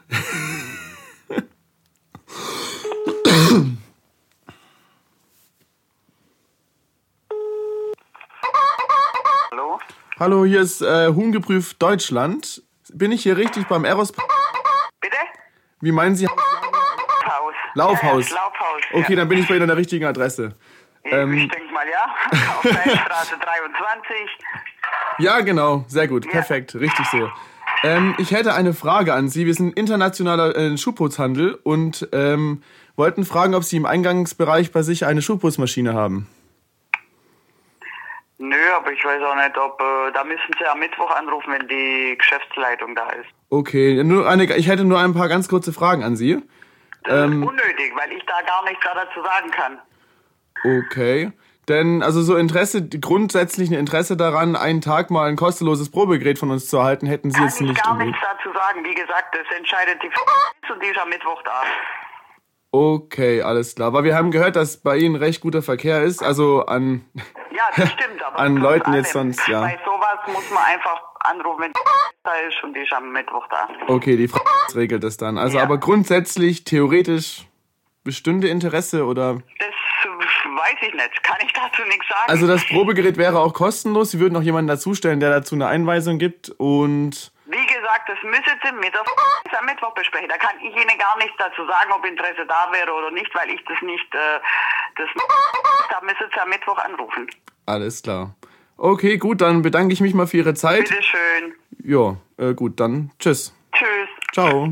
Hallo? Hallo, hier ist Huhn geprüft Deutschland. Bin ich hier richtig beim Eros? Bitte? Wie meinen Sie? Laufhaus. Laufhaus. Ja, Laufhaus. Okay, ja. dann bin ich bei Ihnen an der richtigen Adresse. Ich denke mal, ja. Auf der Straße 23. Ja, genau. Sehr gut. Perfekt. Richtig so. Ich hätte eine Frage an Sie. Wir sind ein internationaler Schuhputzhandel und wollten fragen, ob Sie im Eingangsbereich bei sich eine Schuhputzmaschine haben. Nö, aber ich weiß auch nicht, ob, da müssen Sie am Mittwoch anrufen, wenn die Geschäftsleitung da ist. Okay, ich hätte nur ein paar ganz kurze Fragen an Sie. Das ist unnötig, weil ich da gar nichts dazu sagen kann. Okay. Denn, also so grundsätzlich ein Interesse daran, einen Tag mal ein kostenloses Probegerät von uns zu erhalten, hätten Sie jetzt Kann ich nicht gar unbedingt. nichts dazu sagen. Wie gesagt, das entscheidet die und die ist am Mittwoch da. Okay, alles klar. Aber wir haben gehört, dass bei Ihnen recht guter Verkehr ist, also an... Ja, das stimmt, aber an trotz Leuten jetzt allem, sonst, ja. Bei sowas muss man einfach anrufen, wenn die da ist und die ist am Mittwoch da. Okay, die Frau regelt das dann. Also Ja. aber grundsätzlich, theoretisch, bestünde Interesse oder... Das weiß ich nicht, kann ich dazu nichts sagen. Also das Probegerät wäre auch kostenlos. Sie würden noch jemanden dazustellen, der dazu eine Einweisung gibt und... Wie gesagt, das müssen Sie mit der am Mittwoch besprechen. Da kann ich Ihnen gar nichts dazu sagen, ob Interesse da wäre oder nicht, weil ich das nicht, da müssen Sie am Mittwoch anrufen. Alles klar. Okay, gut, dann bedanke ich mich mal für Ihre Zeit. Bitteschön. Ja, gut, dann tschüss. Tschüss. Ciao.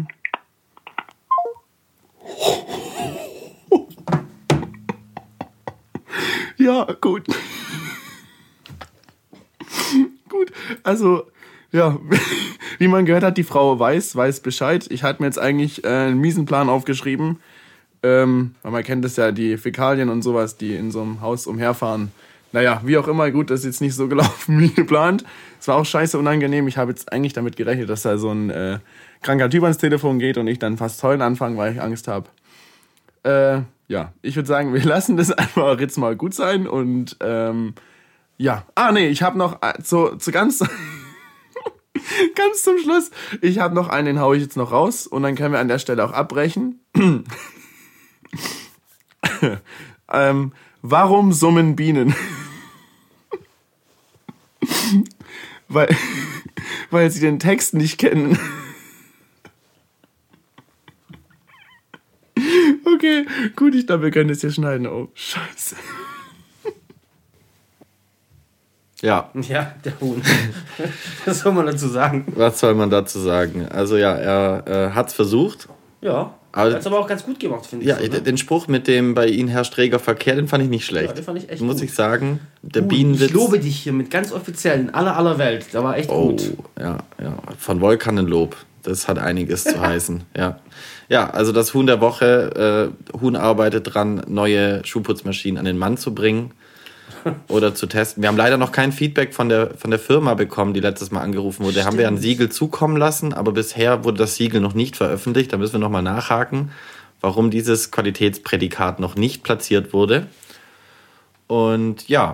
Ja, gut. Gut, also, ja, wie man gehört hat, die Frau weiß Bescheid. Ich hatte mir jetzt eigentlich einen miesen Plan aufgeschrieben, weil man kennt das ja, die Fäkalien und sowas, die in so einem Haus umherfahren. Naja, wie auch immer, gut, das ist jetzt nicht so gelaufen wie geplant. Es war auch scheiße unangenehm. Ich habe jetzt eigentlich damit gerechnet, dass da so ein kranker Typ ans Telefon geht und ich dann fast heulen anfange, weil ich Angst habe. Ja, ich würde sagen, wir lassen das einfach jetzt mal gut sein und ja. Ich habe noch zu ganz ganz zum Schluss, ich habe noch einen, den hau ich jetzt noch raus und dann können wir an der Stelle auch abbrechen. Warum summen Bienen? weil sie den Text nicht kennen. Okay, gut, ich glaube, wir können das hier schneiden. Oh, scheiße. Ja, Ja, der Huhn. Was soll man dazu sagen? was soll man dazu sagen? Also ja, er hat es versucht. Ja, Aber- hat es aber auch ganz gut gemacht, finde ich. Ja, so, ne? den Spruch mit dem bei Ihnen herrscht reger Verkehr, den fand ich nicht schlecht. Ja, den fand ich echt Muss gut. ich sagen. Der Huhn, Bienenwitz. ich lobe dich hiermit ganz offiziell in aller Welt. Da war echt Oh, gut. ja. Von Volkan ein Lob. Das hat einiges zu heißen. Ja, also das Huhn der Woche. Huhn arbeitet dran, neue Schuhputzmaschinen an den Mann zu bringen oder zu testen. Wir haben leider noch kein Feedback von der Firma bekommen, die letztes Mal angerufen wurde. Da haben wir ein Siegel zukommen lassen, aber bisher wurde das Siegel noch nicht veröffentlicht. Da müssen wir nochmal nachhaken, warum dieses Qualitätsprädikat noch nicht platziert wurde. Und wie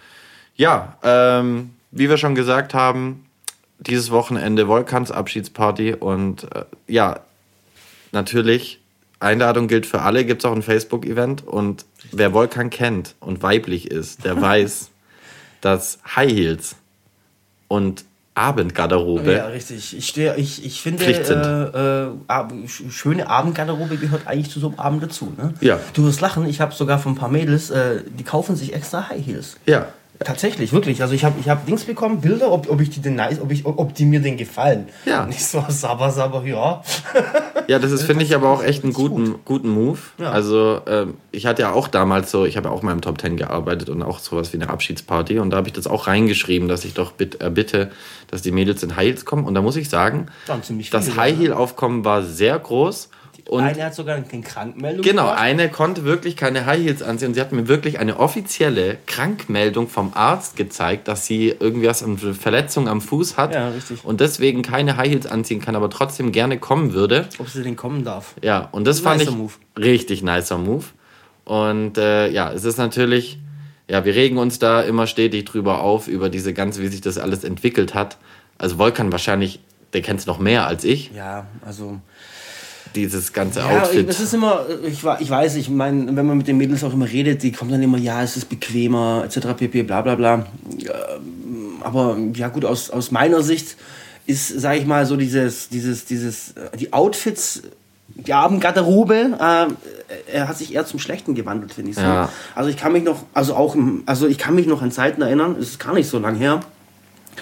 wir schon gesagt haben, dieses Wochenende Volkans Abschiedsparty und natürlich, Einladung gilt für alle, gibt es auch ein Facebook-Event und wer Volkan kennt und weiblich ist, der weiß, dass High Heels und Abendgarderobe Ja, richtig. Ich finde, Pflicht sind. Schöne Abendgarderobe gehört eigentlich zu so einem Abend dazu. Ne? Ja. Du wirst lachen, ich habe sogar von ein paar Mädels, die kaufen sich extra High Heels. Ja. Tatsächlich, wirklich. Also ich hab Dings bekommen, Bilder, ob ich die denn nice, ob die mir denn gefallen. Ja. Nicht so sabber, ja. Ja, das ist, finde ich, aber auch echt einen guten Move. Ja. Also ich hatte ja auch damals ich habe ja auch mal im Top 10 gearbeitet und auch sowas wie eine Abschiedsparty und da habe ich das auch reingeschrieben, dass ich doch bitte, dass die Mädels in High Heels kommen und da muss ich sagen, Dann ziemlich viele, das High Heel Aufkommen war sehr groß. Und eine hat sogar eine Krankmeldung genau, gemacht. eine konnte wirklich keine High Heels anziehen und sie hat mir wirklich eine offizielle Krankmeldung vom Arzt gezeigt, dass sie irgendwie eine Verletzung am Fuß hat Ja, richtig. und deswegen keine High Heels anziehen kann, aber trotzdem gerne kommen würde. Ob sie denn kommen darf. Ja, und das fand ich Nicer Move. richtig nicer Move. Und es ist natürlich, wir regen uns da immer stetig drüber auf, über diese ganze, wie sich das alles entwickelt hat. Also Volkan wahrscheinlich, der kennt es noch mehr als ich, Ja, also... dieses ganze Ja, Outfit. das ist immer, ich weiß, ich meine, wenn man mit den Mädels auch immer redet, die kommen dann immer, ja, es ist bequemer, etc. pp, bla bla bla. Aber ja gut, aus meiner Sicht ist, sag ich mal, so die Outfits, die Abendgarderobe, er hat sich eher zum Schlechten gewandelt, finde ich so. Ja. Also ich kann mich noch, ich kann mich noch an Zeiten erinnern, es ist gar nicht so lang her,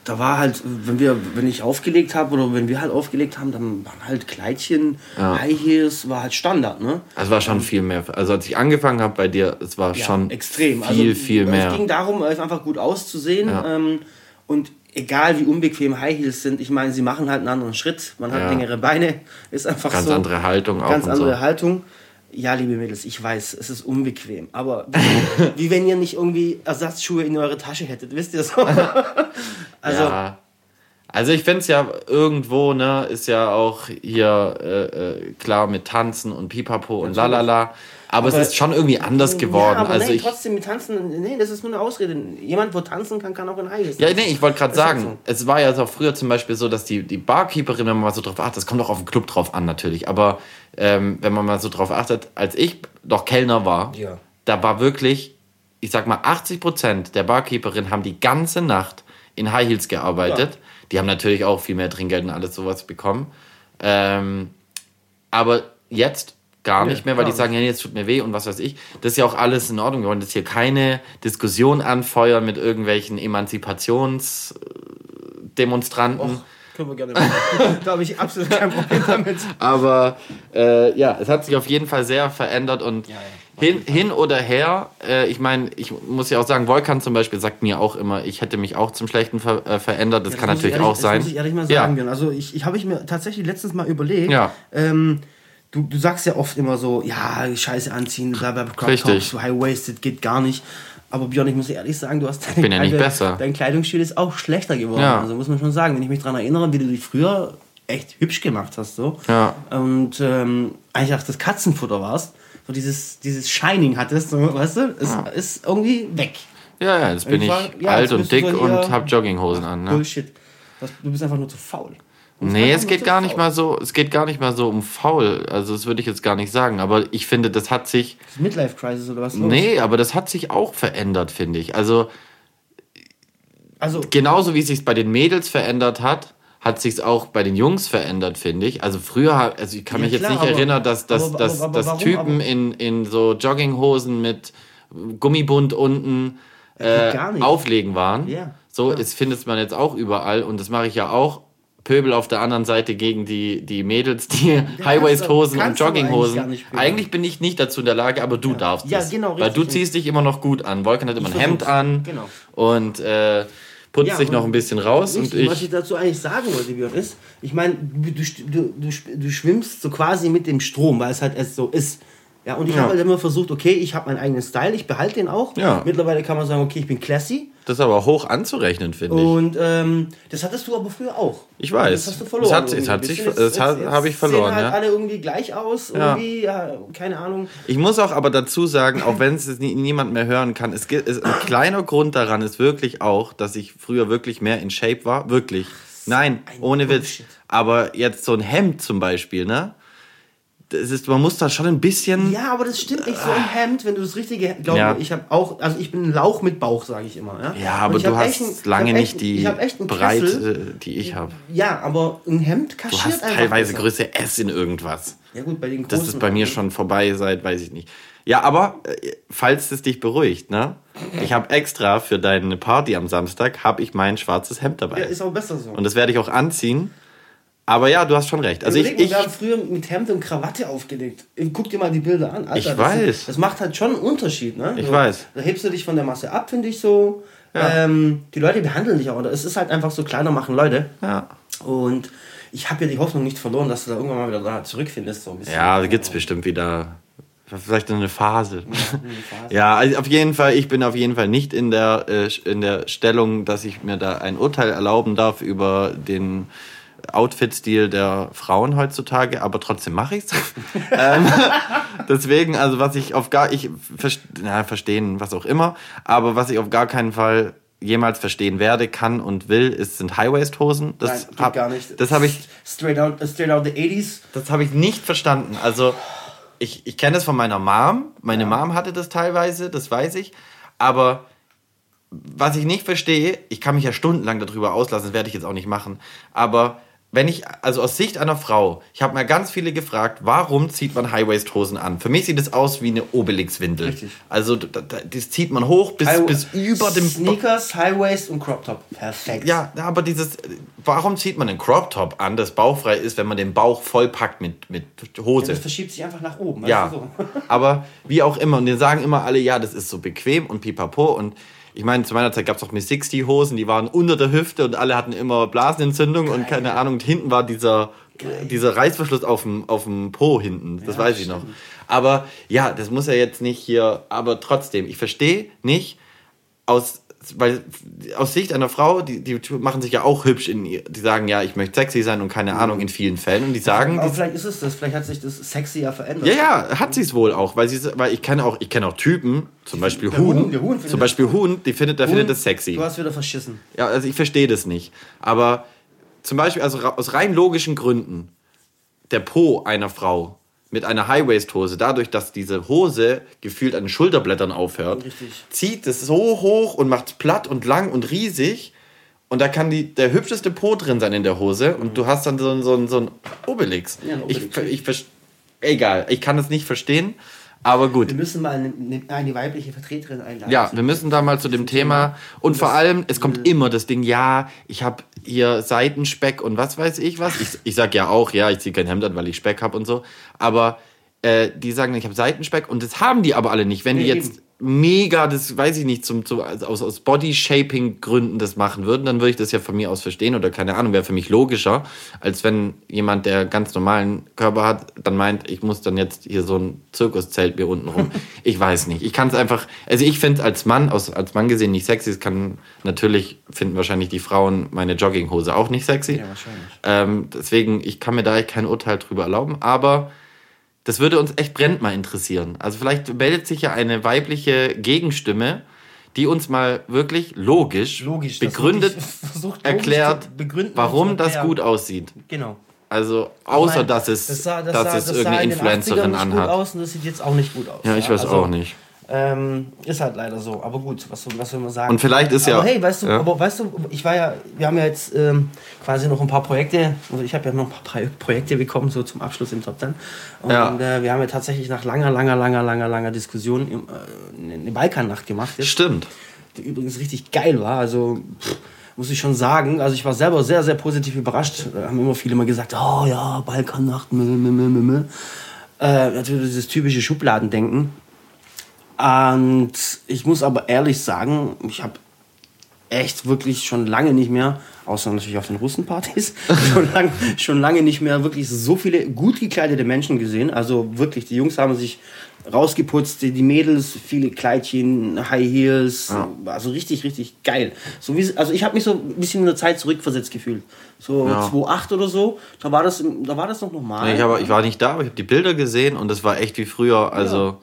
da war halt, wenn ich aufgelegt habe oder wenn wir halt aufgelegt haben, dann waren halt Kleidchen, High Heels, war halt Standard, ne? Also war schon viel mehr. Also als ich angefangen habe bei dir, es war schon extrem. viel mehr. Es ging darum, einfach gut auszusehen und egal wie unbequem High Heels sind, ich meine, sie machen halt einen anderen Schritt, man hat längere Beine, ist einfach ganz so. Andere Haltung auch. Ganz und andere so. Haltung. Ja, liebe Mädels, ich weiß, es ist unbequem, aber wie wenn ihr nicht irgendwie Ersatzschuhe in eure Tasche hättet, wisst ihr so? Also ich finde es ja irgendwo, ne, ist ja auch hier klar mit Tanzen und Pipapo und lalala, aber es ist schon irgendwie anders geworden. Ja, aber also trotzdem mit Tanzen, das ist nur eine Ausrede. Jemand, wo tanzen kann auch in High Heels. Ja, ich wollte gerade sagen, so. Es war ja auch früher zum Beispiel so, dass die Barkeeperin, wenn man mal so drauf achtet, das kommt auch auf den Club drauf an natürlich, aber wenn man mal so drauf achtet, als ich noch Kellner war, da war wirklich, ich sag mal 80% der Barkeeperin haben die ganze Nacht in High Heels gearbeitet. Ja. Die haben natürlich auch viel mehr Trinkgeld und alles sowas bekommen. Aber jetzt gar nicht mehr, weil die sagen, ja, jetzt tut mir weh und was weiß ich. Das ist ja auch alles in Ordnung. Wir wollen jetzt hier keine Diskussion anfeuern mit irgendwelchen Emanzipationsdemonstranten. Können wir gerne machen. Da habe ich absolut kein Problem damit. Aber es hat sich auf jeden Fall sehr verändert und hin oder her, ich meine, ich muss ja auch sagen, Volkan zum Beispiel sagt mir auch immer, ich hätte mich auch zum Schlechten verändert. Das kann natürlich auch sein. Das muss ich ehrlich mal sagen. Also ich habe mir tatsächlich letztens mal überlegt, du sagst ja oft immer so, ja, Scheiße anziehen, bla bla bla, so high-waisted, geht gar nicht. Aber Björn, ich muss ehrlich sagen, du hast dein Kleidungsstil ist auch schlechter geworden. Ja. Also muss man schon sagen, wenn ich mich daran erinnere, wie du dich früher echt hübsch gemacht hast. So. Ja. Und eigentlich auch das Katzenfutter warst. So dieses Shining hattest, so, weißt du, ist irgendwie weg. Ja, jetzt bin ich alt und dick und hab Jogginghosen an. Ne? Bullshit. Du bist einfach nur zu faul. Nee, es geht gar nicht mal so um faul. Also das würde ich jetzt gar nicht sagen. Aber ich finde, das hat sich... Midlife-Crisis oder was? Nee, aber das hat sich auch verändert, finde ich. Also genauso wie es sich bei den Mädels verändert hat sich auch bei den Jungs verändert, finde ich. Also früher, ich kann mich jetzt nicht erinnern, dass Typen in so Jogginghosen mit Gummibund unten auflegen waren. Yeah. So, das findet man jetzt auch überall und das mache ich ja auch. Pöbel auf der anderen Seite gegen die Mädels, die High-Waist-Hosen und Jogginghosen. Eigentlich bin ich nicht dazu in der Lage, aber du darfst es. Ja, genau. Weil du ziehst dich immer dich immer an. Volkan hat immer ein Hemd an und putzt sich noch ein bisschen raus. Was ich dazu eigentlich sagen wollte, Björn, ist, ich meine, du schwimmst so quasi mit dem Strom, weil es halt erst so ist. Ja, und ich habe halt immer versucht, okay, ich habe meinen eigenen Style, ich behalte den auch. Ja. Mittlerweile kann man sagen, okay, ich bin classy. Das ist aber hoch anzurechnen, finde ich. Und das hattest du aber früher auch. Ich weiß. Das hast du verloren. Das habe ich verloren. Sehen halt alle irgendwie gleich aus, irgendwie, keine Ahnung. Ich muss auch aber dazu sagen, auch wenn es niemand mehr hören kann, ein kleiner Grund daran ist wirklich auch, dass ich früher wirklich mehr in Shape war. Wirklich. Nein, ohne Witz. Aber jetzt so ein Hemd zum Beispiel, ne? Man muss da schon ein bisschen... Ja, aber das stimmt nicht so ein Hemd, wenn du das richtige... ich bin ein Lauch mit Bauch, sage ich immer. Ja, aber du hast lange nicht die Breite, die ich habe. Ja, aber ein Hemd kaschiert einfach. Du hast teilweise Größe S in irgendwas. Ja gut, bei den großen... Das ist bei mir schon vorbei seit, weiß ich nicht. Ja, aber falls es dich beruhigt, ne? Ich habe extra für deine Party am Samstag, habe ich mein schwarzes Hemd dabei. Ja, ist auch besser so. Und das werde ich auch anziehen. Aber ja, du hast schon recht. Also wir haben früher mit Hemd und Krawatte aufgelegt. Guck dir mal die Bilder an. Alter, ich weiß. Das macht halt schon einen Unterschied. Ne? Ich weiß. Da hebst du dich von der Masse ab, finde ich so. Ja. Die Leute behandeln dich auch. Oder es ist halt einfach so, kleiner machen Leute. Ja. Und ich habe ja die Hoffnung nicht verloren, dass du da irgendwann mal wieder da zurückfindest. So ein bisschen. Ja, da gibt es bestimmt wieder... Vielleicht eine Phase. Ja, also auf jeden Fall, ich bin auf jeden Fall nicht in der Stellung, dass ich mir da ein Urteil erlauben darf über den Outfit-Stil der Frauen heutzutage, aber trotzdem mache ich es. Deswegen, also was ich verstehen, was auch immer, aber was ich auf gar keinen Fall jemals verstehen werde, kann und will, sind High-Waist-Hosen. Das geht gar nicht. Das habe ich... Straight out the 80s. Das habe ich nicht verstanden. Also, ich kenne das von meiner Mom. Meine Mom hatte das teilweise, das weiß ich. Aber was ich nicht verstehe, ich kann mich ja stundenlang darüber auslassen, das werde ich jetzt auch nicht machen, aber also aus Sicht einer Frau, ich habe mal ganz viele gefragt, warum zieht man High-Waist-Hosen an? Für mich sieht es aus wie eine Obelix-Windel. Richtig. Also das zieht man hoch bis über dem... Sneakers, High-Waist und Crop-Top. Perfekt. Ja, aber warum zieht man einen Crop-Top an, das bauchfrei ist, wenn man den Bauch vollpackt mit Hose? Das verschiebt sich einfach nach oben. Ja, weißt du, so. aber wie auch immer. Und die sagen immer alle, ja, das ist so bequem und pipapo. Und ich meine, zu meiner Zeit gab es auch Miss 60 Hosen, die waren unter der Hüfte und alle hatten immer Blasenentzündung und keine Ahnung. Und hinten war dieser Reißverschluss auf dem Po hinten. Das weiß ich noch. Aber ja, das muss ja jetzt nicht hier, aber trotzdem, ich verstehe nicht, weil aus Sicht einer Frau, die machen sich ja auch hübsch, die sagen, ja, ich möchte sexy sein und keine Ahnung in vielen Fällen. Und die sagen... Aber vielleicht ist es das, vielleicht hat sich das sexy ja verändert. Ja, hat sie es wohl auch, weil ich kenne auch Typen, zum Beispiel Huhn, die findet das sexy. Du hast wieder verschissen. Ja, also ich verstehe das nicht. Aber zum Beispiel, also aus rein logischen Gründen, der Po einer Frau mit einer High-Waist-Hose, dadurch, dass diese Hose gefühlt an den Schulterblättern aufhört, zieht es so hoch und macht es platt und lang und riesig. Und da kann der hübscheste Po drin sein in der Hose. Und du hast dann so ein Obelix. Ja, ein Obelix. Egal, ich kann es nicht verstehen. Aber gut. Wir müssen mal eine weibliche Vertreterin einladen. Ja, wir müssen da mal zu dem Thema. Und vor allem, es kommt immer das Ding, ja, ich habe hier Seitenspeck und was weiß ich was. Ich sag ja auch, ja, ich ziehe kein Hemd an, weil ich Speck habe und so. Aber die sagen, ich habe Seitenspeck und das haben die aber alle nicht. Wenn die jetzt mega, das weiß ich nicht, aus Body-Shaping-Gründen das machen würden, dann würde ich das ja von mir aus verstehen oder keine Ahnung, wäre für mich logischer, als wenn jemand, der ganz normalen Körper hat, dann meint, ich muss dann jetzt hier so ein Zirkuszelt mir unten rum. Ich weiß nicht. Ich kann es einfach, also ich finde es als Mann gesehen nicht sexy. Es kann natürlich, finden wahrscheinlich die Frauen meine Jogginghose auch nicht sexy. Ja, wahrscheinlich. Deswegen, ich kann mir da kein Urteil drüber erlauben, aber das würde uns echt brennend mal interessieren. Also vielleicht meldet sich ja eine weibliche Gegenstimme, die uns mal wirklich logisch begründet erklärt, warum das gut aussieht. Genau. Also außer dass es irgendeine Influencerin anhat. Gut aus und das sieht jetzt auch nicht gut aus. Ja, ich weiß auch nicht. Ist halt leider so. Aber gut, was soll man sagen? Und vielleicht ist aber hey, weißt du, wir haben ja jetzt quasi noch ein paar Projekte, also ich habe ja noch ein paar Projekte bekommen, so zum Abschluss im Top 10. Und wir haben ja tatsächlich nach langer Diskussion eine Balkannacht gemacht. Jetzt, stimmt. Die übrigens richtig geil war. Also muss ich schon sagen, also ich war selber sehr, sehr positiv überrascht. Da haben immer viele mal gesagt, oh ja, Balkannacht, natürlich dieses typische Schubladendenken. Und ich muss aber ehrlich sagen, ich habe echt wirklich schon lange nicht mehr, außer natürlich auf den Russenpartys, schon lange nicht mehr wirklich so viele gut gekleidete Menschen gesehen. Also wirklich, die Jungs haben sich rausgeputzt, die Mädels, viele Kleidchen, High Heels, also richtig, richtig geil. Also ich habe mich so ein bisschen in der Zeit zurückversetzt gefühlt. So 2008 oder so, da war das noch normal. Nee, ich war nicht da, aber ich habe die Bilder gesehen und das war echt wie früher,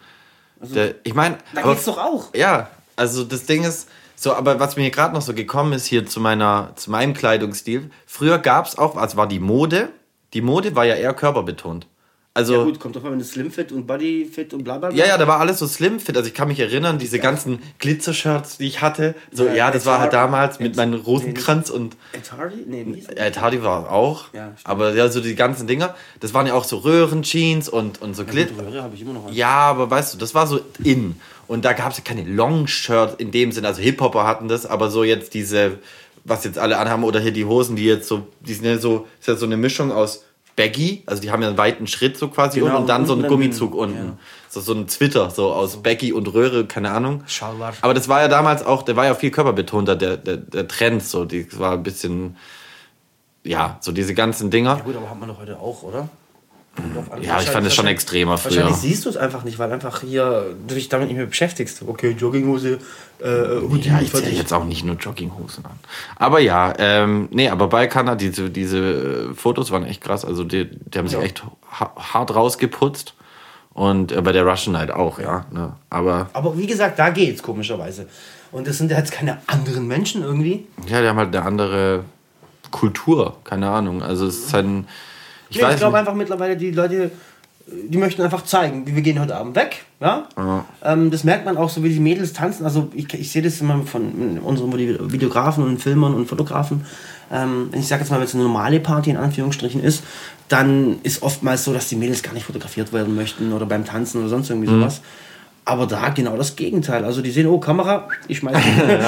ich meine, da geht's doch auch. Ja, also das Ding ist so, aber was mir gerade noch so gekommen ist hier zu meinem Kleidungsstil. Früher gab's auch, also war die Mode war ja eher körperbetont. Also, ja gut, kommt doch mal mit Slimfit und Bodyfit und bla bla bla. Ja, da war alles so Slimfit. Also ich kann mich erinnern, diese ganzen Glitzer-Shirts, die ich hatte. So, das war halt damals mit meinem Rosenkranz und... Ed Hardy? Nee, wie ist das? Ed Hardy war auch. Ja, aber ja, so die ganzen Dinger. Das waren ja auch so Röhrenjeans und so Glitzer. Röhre habe ich immer noch. Ja, aber weißt du, das war so in. Und da gab es ja keine Long-Shirts in dem Sinn. Also Hip-Hopper hatten das, aber so jetzt diese, was jetzt alle anhaben, oder hier die Hosen, die jetzt so, die sind ja so, ist ja so eine Mischung aus Baggy, also die haben ja einen weiten Schritt so quasi und dann so einen Gummizug unten. Ja. So ein Zwitter, so aus Baggy und Röhre, keine Ahnung. Schalwar. Aber das war ja damals auch, der war ja viel körperbetonter, der Trend, so, die war ein bisschen, ja, so diese ganzen Dinger. Ja gut, aber hat man doch heute auch, oder? Ja, ich fand es schon extremer früher. Wahrscheinlich siehst du es einfach nicht, weil einfach hier du dich damit nicht mehr beschäftigst. Okay, Jogginghose, Hoodie. Ja, ich ziehe jetzt auch nicht nur Jogginghosen an. Aber ja, aber Balkaner, diese Fotos waren echt krass. Also die haben sich echt hart rausgeputzt. Und bei der Russian Night auch, ja. Ne? Aber wie gesagt, da geht's komischerweise. Und das sind ja jetzt keine anderen Menschen irgendwie. Ja, die haben halt eine andere Kultur, keine Ahnung. Also es ist halt ich glaube einfach mittlerweile, die Leute die möchten einfach zeigen, wir gehen heute Abend weg. Ja? Das merkt man auch so, wie die Mädels tanzen. Also ich sehe das immer von unseren Videografen und Filmern und Fotografen. Ich sage jetzt mal, wenn es eine normale Party in Anführungsstrichen ist, dann ist oftmals so, dass die Mädels gar nicht fotografiert werden möchten oder beim Tanzen oder sonst irgendwie sowas. Aber da genau das Gegenteil. Also die sehen, oh, Kamera, ich schmeiße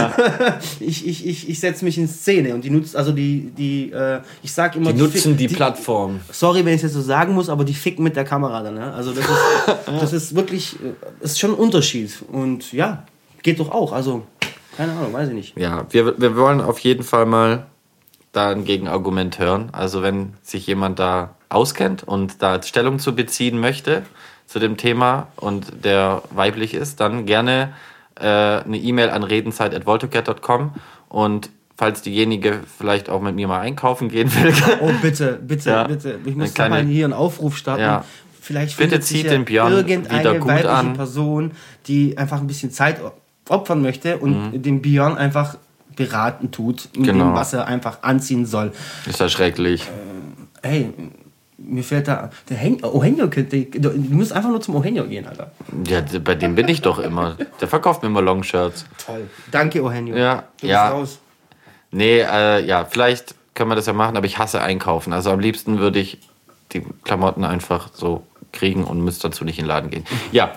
ich setze mich in Szene. Und die nutzen, also ich sag immer... Die nutzen die Plattform. Sorry, wenn ich es jetzt so sagen muss, aber die ficken mit der Kamera dann. Ja? Also das ist wirklich, ist schon ein Unterschied. Und ja, geht doch auch. Also, keine Ahnung, weiß ich nicht. Ja, wir wollen auf jeden Fall mal da ein Gegenargument hören. Also wenn sich jemand da auskennt und da Stellung zu beziehen möchte zu dem Thema und der weiblich ist, dann gerne eine E-Mail an redenzeit@voltocat.com und falls diejenige vielleicht auch mit mir mal einkaufen gehen will. Oh, bitte. Ich muss da mal hier einen Aufruf starten. Ja. Vielleicht findet sich ja irgendeine weibliche an. Person, die einfach ein bisschen Zeit opfern möchte und den Björn einfach beraten tut, mit dem, was er einfach anziehen soll. Ist ja schrecklich. Hey, mir fällt da der Eugenio, du musst einfach nur zum Eugenio gehen, Alter. Ja, bei dem bin ich doch immer. Der verkauft mir immer Longshirts. Toll. Danke, Eugenio. Ja, du bist raus. Nee, vielleicht können wir das ja machen, aber ich hasse einkaufen. Also am liebsten würde ich die Klamotten einfach so kriegen und müsste dazu nicht in den Laden gehen. Ja,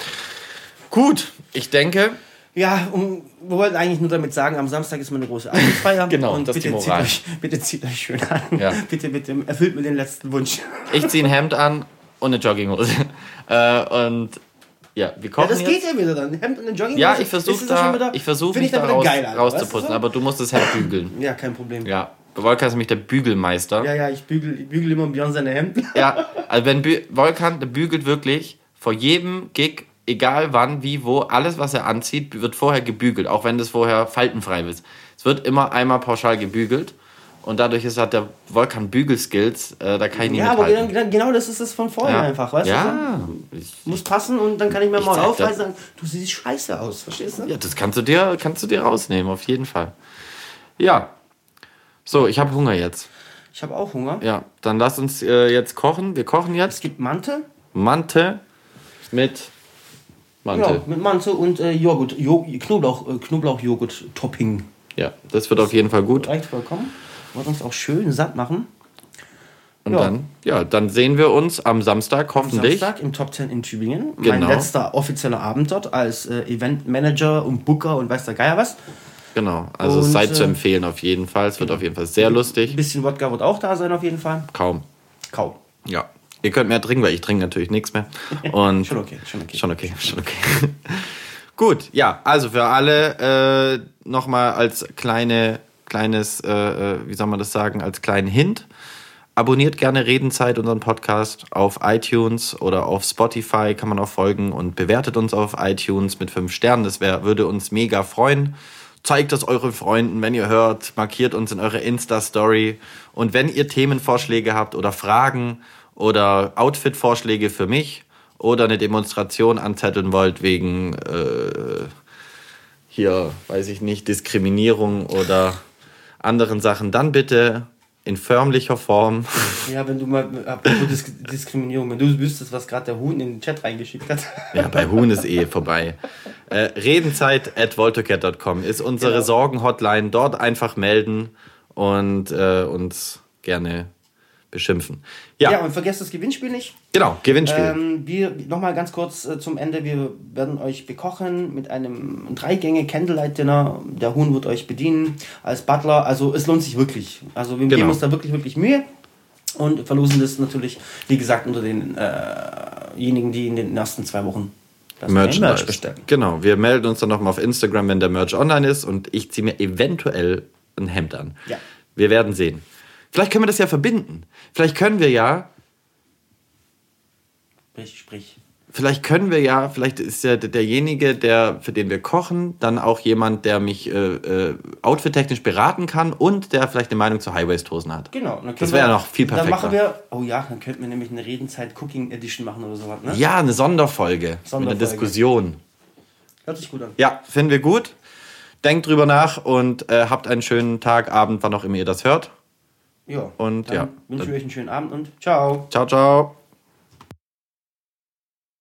gut, ich denke... Ja, wir wollten eigentlich nur damit sagen, am Samstag ist meine große Abendfeier. Genau, und das ist die Moral. Bitte zieht euch schön an. Ja. Bitte, erfüllt mir den letzten Wunsch. Ich ziehe ein Hemd an und eine Jogginghose. Und ja, wir kochen das geht ja wieder dann. Hemd und eine Jogginghose. Ja, ich versuche mich da rauszuputzen, aber du musst das Hemd bügeln. Ja, kein Problem. Ja, Volkan ist nämlich der Bügelmeister. Ja, ich bügel immer Björn seine Hemden. Ja, also wenn Volkan, der bügelt wirklich vor jedem Gig, egal wann, wie, wo, alles, was er anzieht, wird vorher gebügelt, auch wenn das vorher faltenfrei ist. Es wird immer einmal pauschal gebügelt und dadurch hat der Volkan Bügelskills, da kann ich nicht mithalten. Ja, aber genau das ist es von vorher einfach, weißt du? Muss passen und dann kann ich mir mal aufweisen und sagen, du siehst scheiße aus, verstehst du? Ja, das kannst du dir rausnehmen, auf jeden Fall. Ja, so, ich habe Hunger jetzt. Ich habe auch Hunger. Ja, dann lass uns jetzt kochen. Wir kochen jetzt. Es gibt Mante. Mante mit... Ja, mit Mante und Joghurt, Knoblauch-Joghurt-Topping. Ja, das wird auf jeden Fall gut. Reicht vollkommen. Wird uns auch schön satt machen. Und dann sehen wir uns am Samstag hoffentlich. Am Samstag im Top 10 in Tübingen. Genau. Mein letzter offizieller Abend dort als Eventmanager und Booker und weiß der Geier was. Genau, also es sei zu empfehlen auf jeden Fall. Es wird auf jeden Fall sehr lustig. Ein bisschen Wodka wird auch da sein auf jeden Fall. Kaum. Ja. Ihr könnt mehr trinken, weil ich trinke natürlich nichts mehr. Und Schon okay. Gut, ja, also für alle nochmal als kleines, wie soll man das sagen, als kleinen Hint. Abonniert gerne Redenzeit, unseren Podcast, auf iTunes oder auf Spotify kann man auch folgen und bewertet uns auf iTunes mit 5 Sternen. Das würde uns mega freuen. Zeigt das euren Freunden, wenn ihr hört, markiert uns in eurer Insta-Story. Und wenn ihr Themenvorschläge habt oder Fragen oder Outfit-Vorschläge für mich oder eine Demonstration anzetteln wollt wegen, Diskriminierung oder anderen Sachen, dann bitte in förmlicher Form. Ja, wenn du mal, apropos Diskriminierung, wenn du wüsstest, was gerade der Huhn in den Chat reingeschickt hat. Ja, bei Huhn ist vorbei. Redenzeit@voltocat.com ist unsere Sorgen-Hotline. Dort einfach melden und uns gerne beschimpfen. Ja, und vergesst das Gewinnspiel nicht. Genau, Gewinnspiel. Wir nochmal ganz kurz zum Ende. Wir werden euch bekochen mit einem 3-Gänge-Candlelight-Dinner. Der Huhn wird euch bedienen als Butler. Also es lohnt sich wirklich. Also wir geben uns da wirklich, wirklich Mühe und verlosen das natürlich, wie gesagt, unter denjenigen, die in den ersten 2 Wochen das Merch bestellen. Genau, wir melden uns dann nochmal auf Instagram, wenn der Merch online ist und ich ziehe mir eventuell ein Hemd an. Ja. Wir werden sehen. Vielleicht können wir das ja verbinden. Vielleicht können wir ja... Sprich. Vielleicht ist ja derjenige, für den wir kochen, dann auch jemand, der mich outfit-technisch beraten kann und der vielleicht eine Meinung zu High-Waist-Hosen hat. Genau. Das wäre ja noch viel perfekter. Dann könnten wir nämlich eine Redenzeit-Cooking-Edition machen oder sowas. Ne? Ja, eine Sonderfolge. Mit einer Diskussion. Hört sich gut an. Ja, finden wir gut. Denkt drüber nach und habt einen schönen Tag, Abend, wann auch immer ihr das hört. Ja, und dann wünschen wir euch einen schönen Abend und ciao. Ciao, ciao.